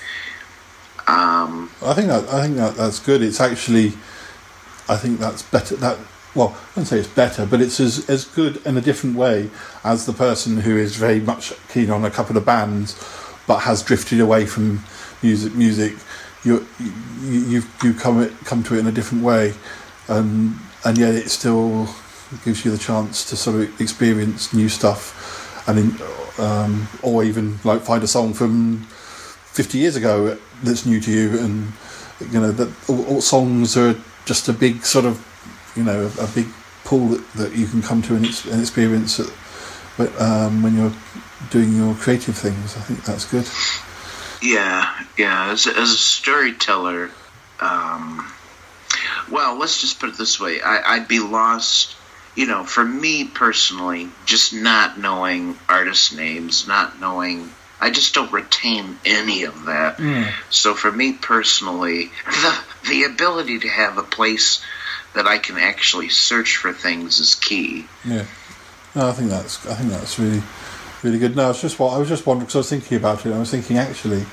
Um, I think that I think that that's good. It's actually, I think that's better. That well, I wouldn't say it's better, but it's as, as good in a different way as the person who is very much keen on a couple of bands but has drifted away from music. Music, you you you've, you come it, come to it in a different way, and and yet it still gives you the chance to sort of experience new stuff, and in, um, or even like find a song from fifty years ago that's new to you, and you know that all, all songs are just a big sort of, you know, a, a big pool that, that you can come to and, ex- and experience it, but, um, when you're doing your creative things. I think that's good. Yeah, yeah. As, as a storyteller, um, well, let's just put it this way. I, I'd be lost, you know, for me personally, just not knowing artist names, not knowing, I just don't retain any of that. Mm. So for me personally, the, the ability to have a place that I can actually search for things is key. Yeah, no, I think that's I think that's really, really good. No, it's just what I was just wondering, because I was thinking about it. I was thinking actually,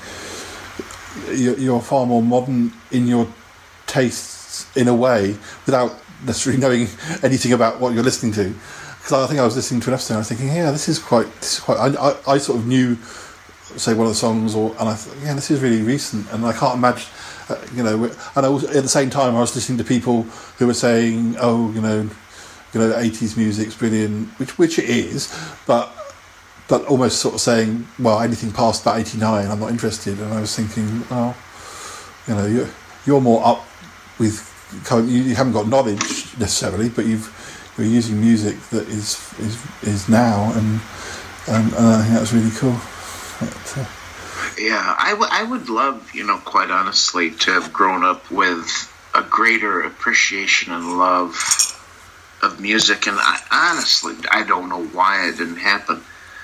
you're, you're far more modern in your tastes in a way, without necessarily knowing anything about what you're listening to. Because I think I was listening to an episode, and I was thinking, yeah, this is quite, this is quite. I, I, I sort of knew, say, one of the songs, or and I thought, yeah, this is really recent, and I can't imagine. Uh, you know, and I was, at the same time, I was listening to people who were saying, "Oh, you know, you know, eighties music's brilliant," which which it is, but but almost sort of saying, "Well, anything past that eighty-nine, I'm not interested." And I was thinking, "Oh, you know, you're you're more up with, you, you haven't got knowledge necessarily, but you've you're using music that is is is now, and and, and I think that's really cool." But, uh, Yeah, I, w- I would love, you know, quite honestly, to have grown up with a greater appreciation and love of music. And I, honestly, I don't know why it didn't happen.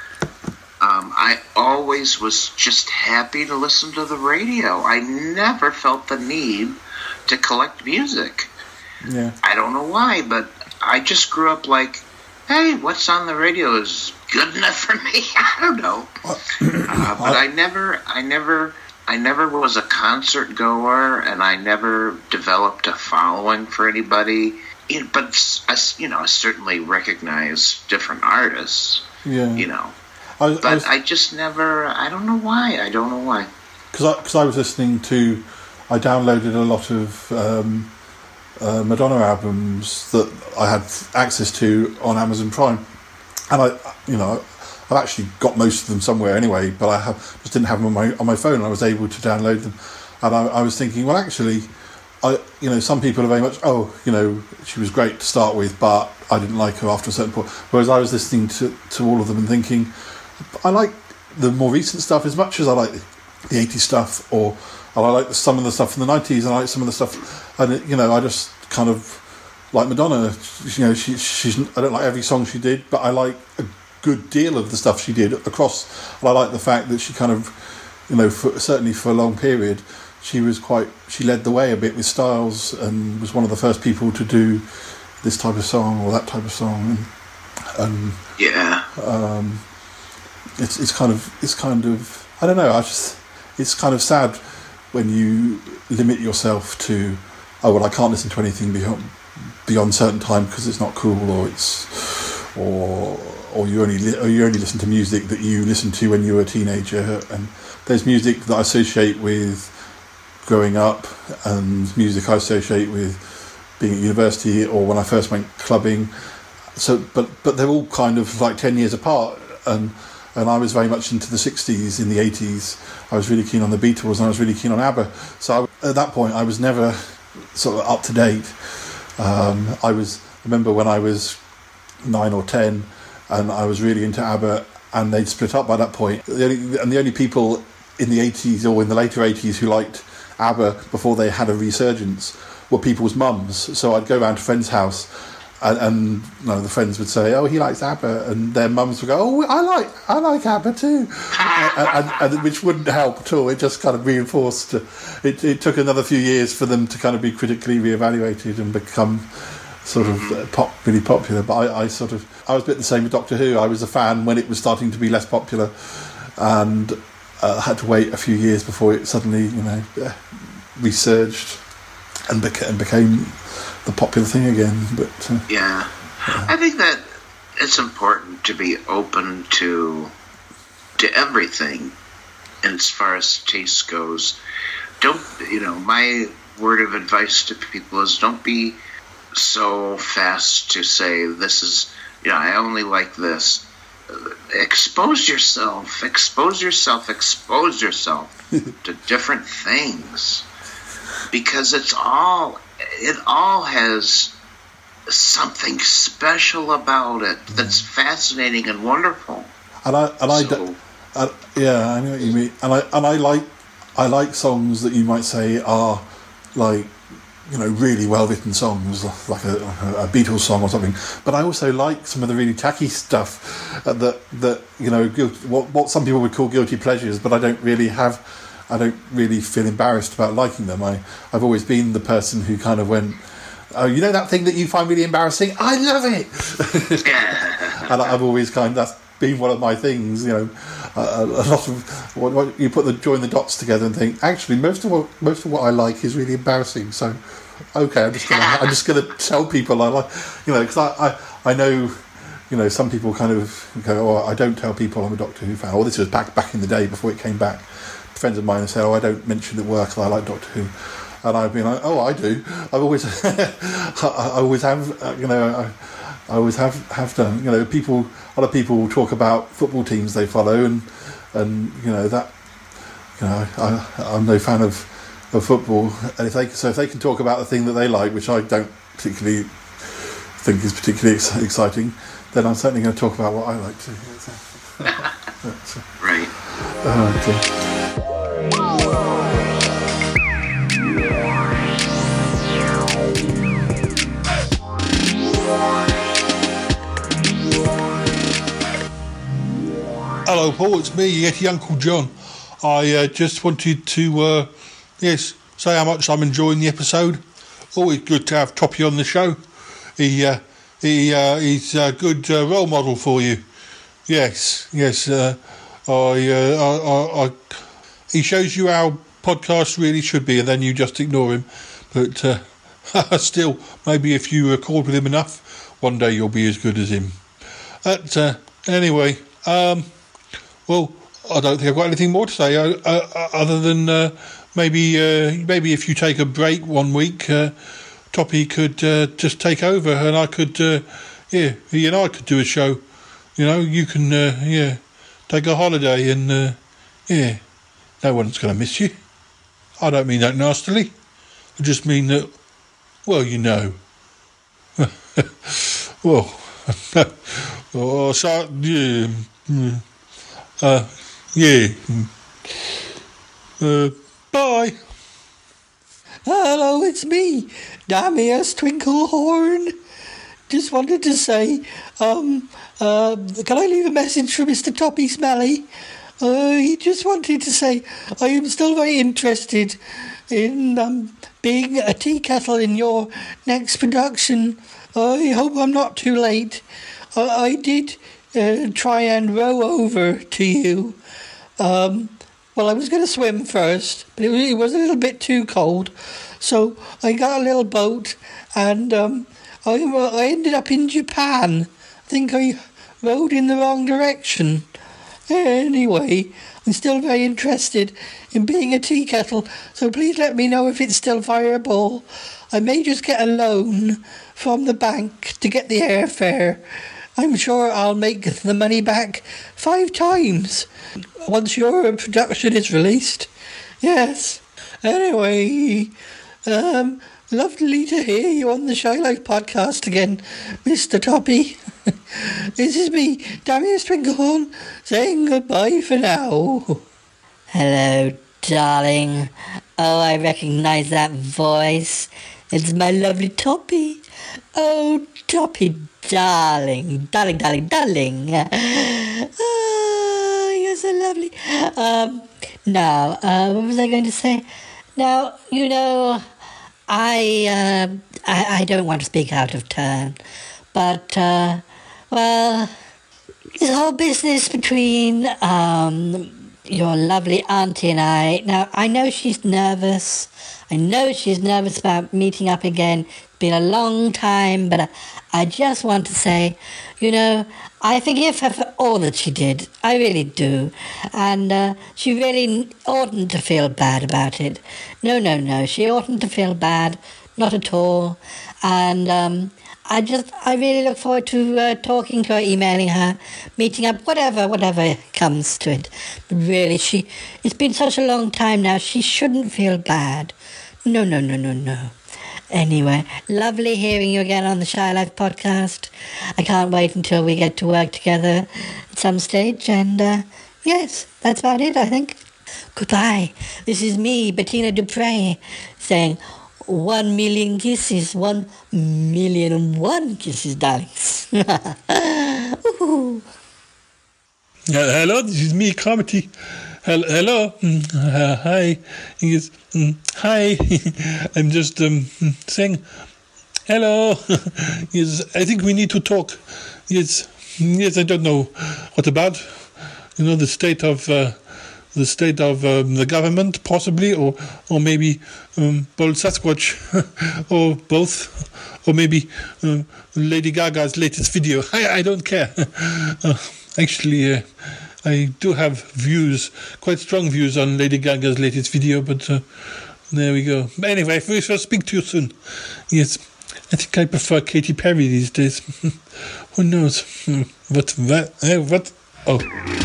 Um, I always was just happy to listen to the radio. I never felt the need to collect music. Yeah. I don't know why, but I just grew up like, hey, what's on the radio is good enough for me. I don't know, uh, but I never, I never, I never was a concert goer, and I never developed a following for anybody. You know, but I, you know, I certainly recognize different artists. Yeah. You know, I, was, but I, was, I just never. I don't know why. I don't know why. Because I, because I was listening to, I downloaded a lot of um, uh, Madonna albums that I had access to on Amazon Prime. And I, you know, I've actually got most of them somewhere anyway, but I have, just didn't have them on my on my phone. I was able to download them, and I, I was thinking, well, actually, I, you know, some people are very much, oh, you know, she was great to start with, but I didn't like her after a certain point. Whereas I was listening to, to all of them and thinking, I like the more recent stuff as much as I like the eighties stuff, or I like some of the stuff from the nineties, and I like some of the stuff, and you know, I just kind of. Like Madonna, you know, she, she's. I don't like every song she did, but I like a good deal of the stuff she did across. And I like the fact that she kind of, you know, for, certainly for a long period, she was quite. She led the way a bit with styles, and was one of the first people to do this type of song or that type of song. And, and yeah, um, it's it's kind of it's kind of I don't know. I just it's kind of sad when you limit yourself to, oh well, I can't listen to anything beyond. beyond certain time because it's not cool, or it's or or you only li- or you only listen to music that you listened to when you were a teenager. And there's music that I associate with growing up, and music I associate with being at university or when I first went clubbing. So, but but they're all kind of like ten years apart, and and I was very much into the sixties. In the eighties, I was really keen on the Beatles, and I was really keen on ABBA. So I, at that point, I was never sort of up to date. Um, I was I remember when I was nine or ten, and I was really into ABBA, and they'd split up by that point. The only, and the only people in the eighties or in the later eighties who liked ABBA before they had a resurgence were people's mums. So I'd go round to a friend's house, and, and you know, the friends would say, "Oh, he likes ABBA," and their mums would go, "Oh, I like I like ABBA too," and, and, and which wouldn't help at all. It just kind of reinforced. It, it took another few years for them to kind of be critically reevaluated and become sort of uh, pop, really popular. But I, I sort of I was a bit the same with Doctor Who. I was a fan when it was starting to be less popular, and uh, had to wait a few years before it suddenly, you know, uh, resurged and, beca- and became the popular thing again. But uh, yeah. yeah, I think that it's important to be open to to everything, and as far as taste goes, don't you know? My word of advice to people is don't be so fast to say this is, you know, I only like this. Expose yourself, expose yourself, expose yourself to different things, because it's all, it all has something special about it that's fascinating and wonderful. And I and I, So- do, I yeah, I know what you mean. And I and I like I like songs that you might say are like, you know, really well written songs, like a, a Beatles song or something. But I also like some of the really tacky stuff that that you know, guilt, what what some people would call guilty pleasures. But I don't really have, I don't really feel embarrassed about liking them. I I've always been the person who kind of went, oh, you know that thing that you find really embarrassing? I love it. And I've always kind of, that's been one of my things, you know. A, a lot of what, what you put the join the dots together and think, actually, most of what most of what I like is really embarrassing. So, okay, I'm just gonna I'm just gonna tell people I like, you know, because I, I I know, you know, some people kind of go, oh, I don't tell people I'm a Doctor Who fan. Or this was back back in the day before it came back. Friends of mine have said, oh, I don't mention at work that I like Doctor Who. And I've been like, oh, I do. I've always, I always have, uh, you know, I, I always have, have done. You know, people, a lot of people will talk about football teams they follow, and and you know that, you know, I, I'm no fan of, of football. And if they, so if they can talk about the thing that they like, which I don't particularly think is particularly ex- exciting, then I'm certainly going to talk about what I like too. That's, uh, Right. oh, dear. Hello, Paul. It's me, Yeti Uncle John. I uh, just wanted to, uh, yes, say how much I'm enjoying the episode. Always good to have Toppy on the show. He, uh, he, uh, he's a good uh, role model for you. Yes, yes. Uh, I, uh, I, I, I, he shows you how podcasts really should be, and then you just ignore him. But uh, still, maybe if you record with him enough, one day you'll be as good as him. But uh, anyway. Um, Well, I don't think I've got anything more to say, uh, uh, other than uh, maybe uh, maybe if you take a break one week, uh, Toppy could uh, just take over, and I could, uh, yeah, he and I could do a show. You know, you can, uh, yeah, take a holiday, and uh, yeah, no one's going to miss you. I don't mean that nastily. I just mean that, well, you know. well, oh, so yeah. Mm. Uh, yeah. Uh, bye. Hello, it's me, Damius Twinklehorn. Just wanted to say, um, uh, can I leave a message for Mister Toppy Smelly? Uh, he just wanted to say I am still very interested in um, being a tea kettle in your next production. I hope I'm not too late. Uh, I did uh, try and row over to you. Um, well, I was going to swim first, but it was, it was a little bit too cold. So I got a little boat, and um, I, I ended up in Japan. I think I rowed in the wrong direction. Anyway, I'm still very interested in being a tea kettle, so please let me know if it's still viable. I may just get a loan from the bank to get the airfare. I'm sure I'll make the money back five times once your production is released. Yes. Anyway, um, lovely to hear you on the Shy Life podcast again, Mister Toppy. This is me, Damius Twinklehorn, saying goodbye for now. Hello, darling. Oh, I recognise that voice. It's my lovely Toppy. Oh, Toppy, darling, darling, darling, darling. Oh, you're so lovely. Um, now, uh, what was I going to say? Now, you know, I, uh, I, I don't want to speak out of turn, but, uh, well, this whole business between, um, your lovely auntie and I, now, I know she's nervous. I know she's nervous about meeting up again, been a long time, but I, I just want to say, you know, I forgive her for all that she did. I really do. And uh, she really oughtn't to feel bad about it. No, no, no. She oughtn't to feel bad. Not at all. And um, I just, I really look forward to uh, talking to her, emailing her, meeting up, whatever, whatever comes to it. But really, she, it's been such a long time now. She shouldn't feel bad. No, no, no, no, no. Anyway, lovely hearing you again on the Shy Life podcast. I can't wait until we get to work together at some stage. And uh, yes, that's about it, I think. Goodbye. This is me, Bettina Dupre, saying one million kisses, one million and one kisses, darlings. Uh, hello, this is me, Cromitty. Hel- Hello, Mm, uh, hi. Yes, mm, hi. I'm just um, saying hello. Yes, I think we need to talk. Yes, yes. I don't know what about. You know, the state of uh, the state of um, the government, possibly, or or maybe um, Bold Sasquatch, or both, or maybe um, Lady Gaga's latest video. I I don't care. uh, actually. Uh, I do have views, quite strong views on Lady Gaga's latest video, but uh, there we go. Anyway, we shall speak to you soon. Yes, I think I prefer Katy Perry these days. Who knows? What? What? Uh, what? Oh.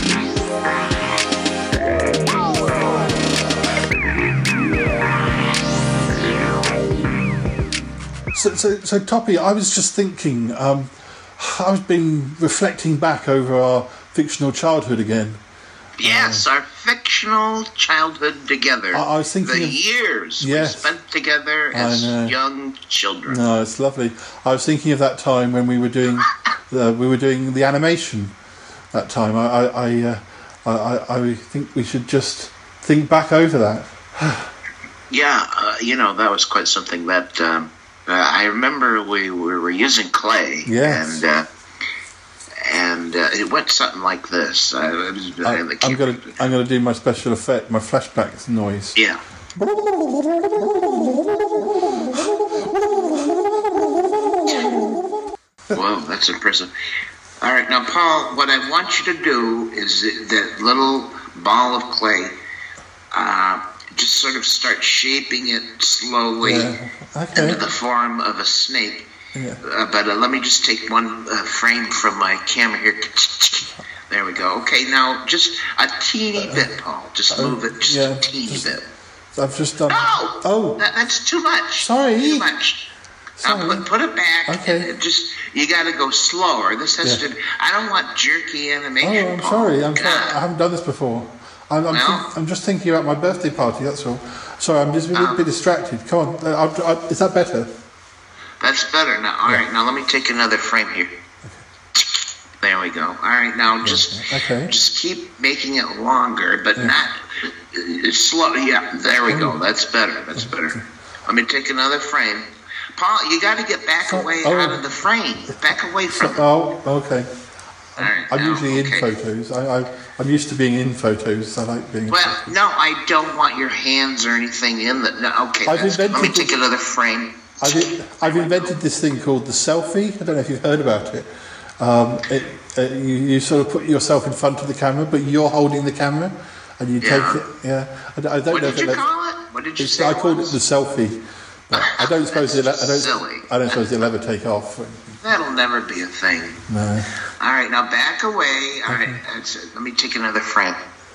So, so, so Toppy, I was just thinking, um, I've been reflecting back over our fictional childhood again. Yes, Uh, our fictional childhood together. I- I was thinking the of- years Yes. we spent together I as know. young children. No, it's lovely. I was thinking of that time when we were doing the we were doing the animation. That time, I I I, uh, I, I I think we should just think back over that. Yeah, uh, you know, that was quite something that um, uh, I remember we, we were using clay. Yes. And, uh, and uh, it went something like this. Uh, it was, I, uh, the I'm key- gonna I'm gonna do my special effect, my flashback noise. Yeah. Whoa, that's impressive. All right, now, Paul, what I want you to do is that little ball of clay, uh, just sort of start shaping it slowly Yeah, okay. into the form of a snake. Yeah. Uh, but uh, let me just take one uh, frame from my camera here. There we go. Okay, now just a teeny bit, Paul. Just uh, move it just yeah, a teeny just- bit. I've just done. No! Oh, That, that's too much. Sorry. Too much. Now put, put it back. Okay. And just you got to go slower. This has Yeah. to. I don't want jerky animation. oh, I'm Paul. sorry. I'm sorry. God. I haven't done this before. I'm I'm, No? think, I'm just thinking about my birthday party. That's all. Sorry, I'm just a little bit distracted. Come on. Uh, I'll, I'll, is that better? That's better now. All right, now let me take another frame here. There we go. All right, now just Okay. just keep making it longer, but not uh, slow. Yeah, there we go. That's better. That's better. Let me take another frame. Paul, you got to get back away oh. out of the frame. Back away from it. Oh, okay. All right, I'm now, usually okay. in photos. I, I, I'm used to being in photos. I like being. Well, no, I don't want your hands or anything in the. No, okay, I've that's, let me invented take this- another frame. I've, I've invented this thing called the selfie. I don't know if you've heard about it. Um, it uh, you, you sort of put yourself in front of the camera, but you're holding the camera, and you Yeah. take it. Yeah, I, don't- I don't What know did if you it. call it? What did you It's, say? I it called it was? the selfie. But I don't suppose it. I don't. silly. I don't suppose it'll ever take off. That'll never be a thing. No. All right, now back away. All right, that's it. Let me take another frame.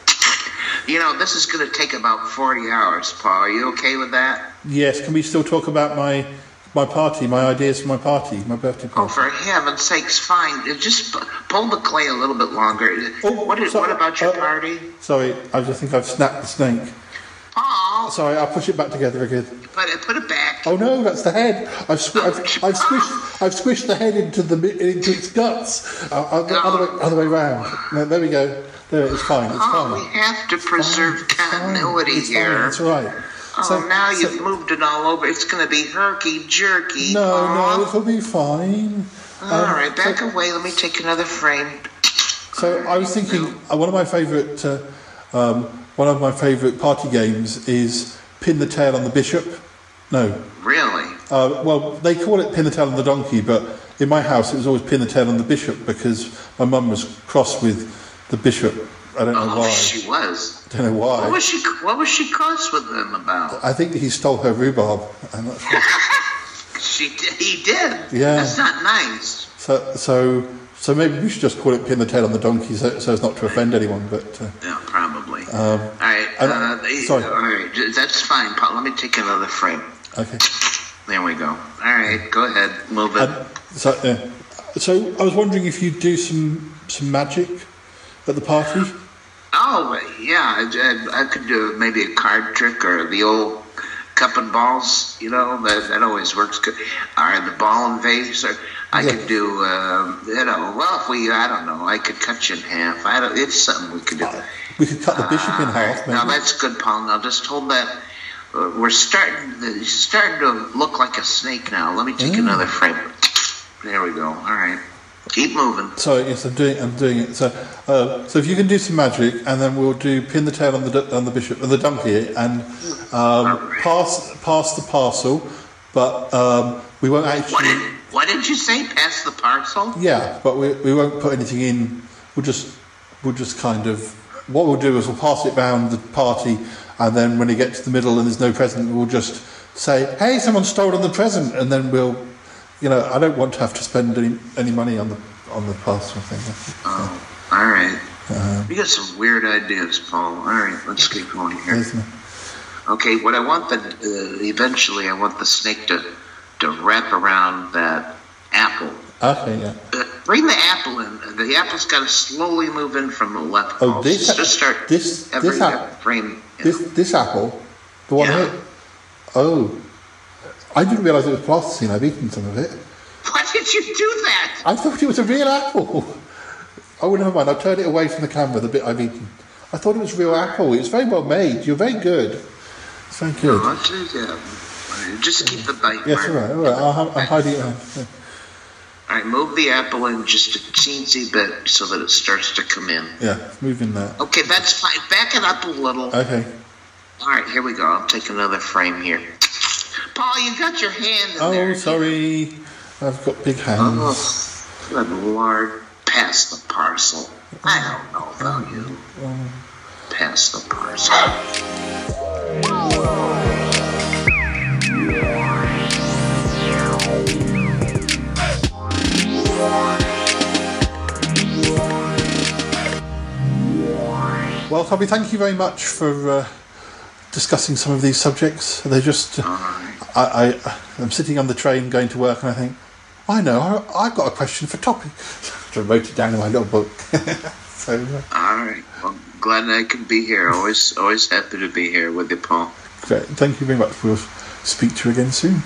You know, this is going to take about forty hours, Paul. Are you okay with that? Yes. Can we still talk about my my party, my ideas for my party, my birthday Oh, party? for heaven's sakes, fine. Uh, Just p- pull the clay a little bit longer. Oh, what, is, what about your party? Sorry, I just think I've snapped the snake. Paul, Sorry, I'll push it back together again. put it, put it back. Oh no, that's the head. I've, squ- I've, I've squished. I've squished the head into the mi- into its guts. Uh, uh, the other way, other way round. No, there we go. There, it's fine. It's Oh, we fine. have to preserve continuity It's here. fine. It's all right. Oh, So- now so- you've moved it all over. It's going to be herky-jerky, No, Paul. no, it'll be fine. All Um, right, back so, away. Let me take another frame. so I was thinking. Uh, one of my favourite. Uh, um, one of my favourite party games is pin the tail on the bishop. No. Really? Uh, well, they call it pin the tail on the donkey, but in my house it was always pin the tail on the bishop because my mum was cross with the bishop. I don't know oh, why. she was. I don't know why. What was she? What was she cross with them about? I think he stole her rhubarb. I'm not sure. She did. He did. Yeah. That's not nice. So, so, so maybe we should just call it pin the tail on the donkey, so, so as not to offend anyone. But uh, yeah, probably. Um, all right. and, Uh, they, sorry. All right. That's fine. Paul, let me take another frame. Okay. There we go. All right. Go ahead. Move it. And, so, uh, so I was wondering if you'd do some some magic at the party. Oh, yeah, I, I could do maybe a card trick or the old cup and balls, you know, that, that always works good. Or the ball and vase, or I Yeah. could do, uh, you know, well, if we, I don't know, I could cut you in half. I don't, it's something we could do. We could cut the bishop in Uh, half, maybe. Now, that's good, Paul. Now, just hold that. Uh, we're starting, it's starting to look like a snake now. Let me take Mm. another frame. There we go. All right. Keep moving. So yes, I'm doing. I'm doing it. So, uh, so if you can do some magic, and then we'll do pin the tail on the du- on the bishop and the donkey, and um, pass pass the parcel, but um, we won't actually. What did, what did you say? Pass the parcel? Yeah, but we we won't put anything in. We'll just we'll just kind of what we'll do is we'll pass it round the party, and then when it gets to the middle and there's no present, we'll just say, "Hey, someone stolen the present," and then we'll. You know, I don't want to have to spend any, any money on the on the parcel thing. Oh, all right. Um, You got some weird ideas, Paul. All right, let's keep going here. isn't it? Okay, what I want the uh, eventually I want the snake to to wrap around that apple. Okay, yeah. Uh, bring the apple in. The apple's got to slowly move in from the left. Oh, Paul. this just start this every this app, frame. this this apple, the one Yeah. here. Oh, I didn't realise it was plasticine. I've eaten some of it. Why did you do that? I thought it was a real apple. Oh, never mind. I'll turn it away from the camera. The bit I've eaten. I thought it was real apple. It's very well made. You're very good. It's very good. Oh, that's it, yeah. Just keep the bite. Yes, mark. all right, all right. I'll, ha- I'm hiding it around. Yeah. All right, move the apple in just a teensy bit so that it starts to come in. Yeah, moving that. Okay, that's fine. Back it up a little. Okay. All right, here we go. I'll take another frame here. Paul, you got your hand in Oh, there. sorry. I've got big hands. Oh, good Lord. Pass the parcel. I don't know about you. Pass the parcel. Well, Toby, thank you very much for uh, discussing some of these subjects. They're just, uh, I, I, I'm sitting on the train going to work, and I think, I know, I, I've got a question for Toby. I wrote it down in my little book. so, uh, All right. Well, glad I could be here. Always, always happy to be here with you, Paul. great. Thank you very much. We'll speak to you again soon.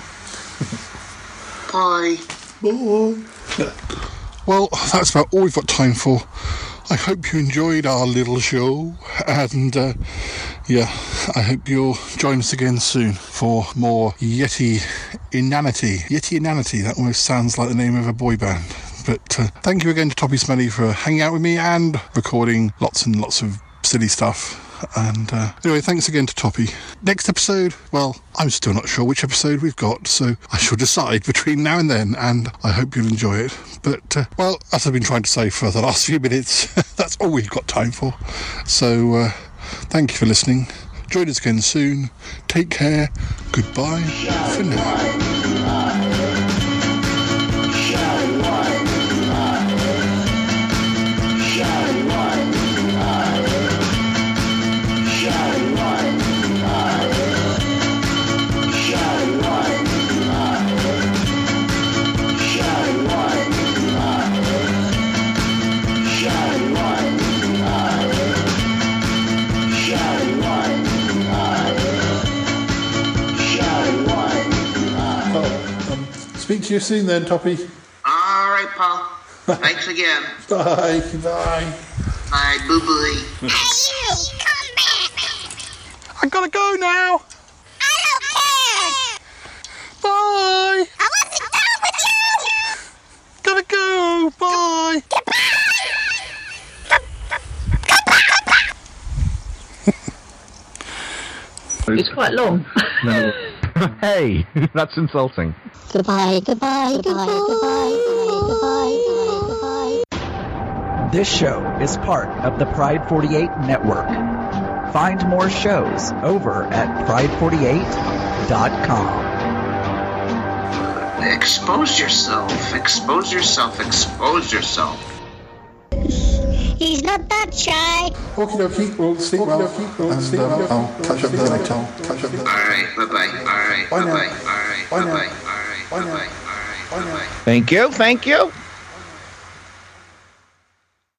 Bye. Bye. Well, that's about all we've got time for. I hope you enjoyed our little show, and uh, yeah, I hope you'll join us again soon for more Yeti Inanity. Yeti Inanity, that almost sounds like the name of a boy band. But uh, thank you again to Toby Smelly for hanging out with me and recording lots and lots of silly stuff. And uh, anyway, thanks again to Toppy. Next episode, well, I'm still not sure which episode we've got, so I shall decide between now and then, and I hope you'll enjoy it. But, uh, well, as I've been trying to say for the last few minutes, that's all we've got time for. So, uh, thank you for listening. Join us again soon. Take care. Goodbye for now. Speak to you soon then, Toppy. All right, Paul. Thanks again. Bye. Bye. Bye, boo-boo. Hey, you! Come back! I gotta go now. I don't care! Bye. I wasn't done with you! Gotta go. Bye. It's quite long. No. Hey, that's insulting. Goodbye, goodbye, goodbye, goodbye, goodbye, goodbye, goodbye. This show is part of the Pride forty-eight network. Find more shows over at pride forty-eight dot com. Expose yourself, expose yourself, expose yourself. He's not that shy. Okie dokie, we'll sleep well, and um, I'll catch up with you later. Catch up with you. Alright, bye-bye, alright, Bye now. bye-bye, alright, Bye now. bye-bye, alright, Bye now. bye-bye, alright, Bye now. bye-bye. Thank you, thank you.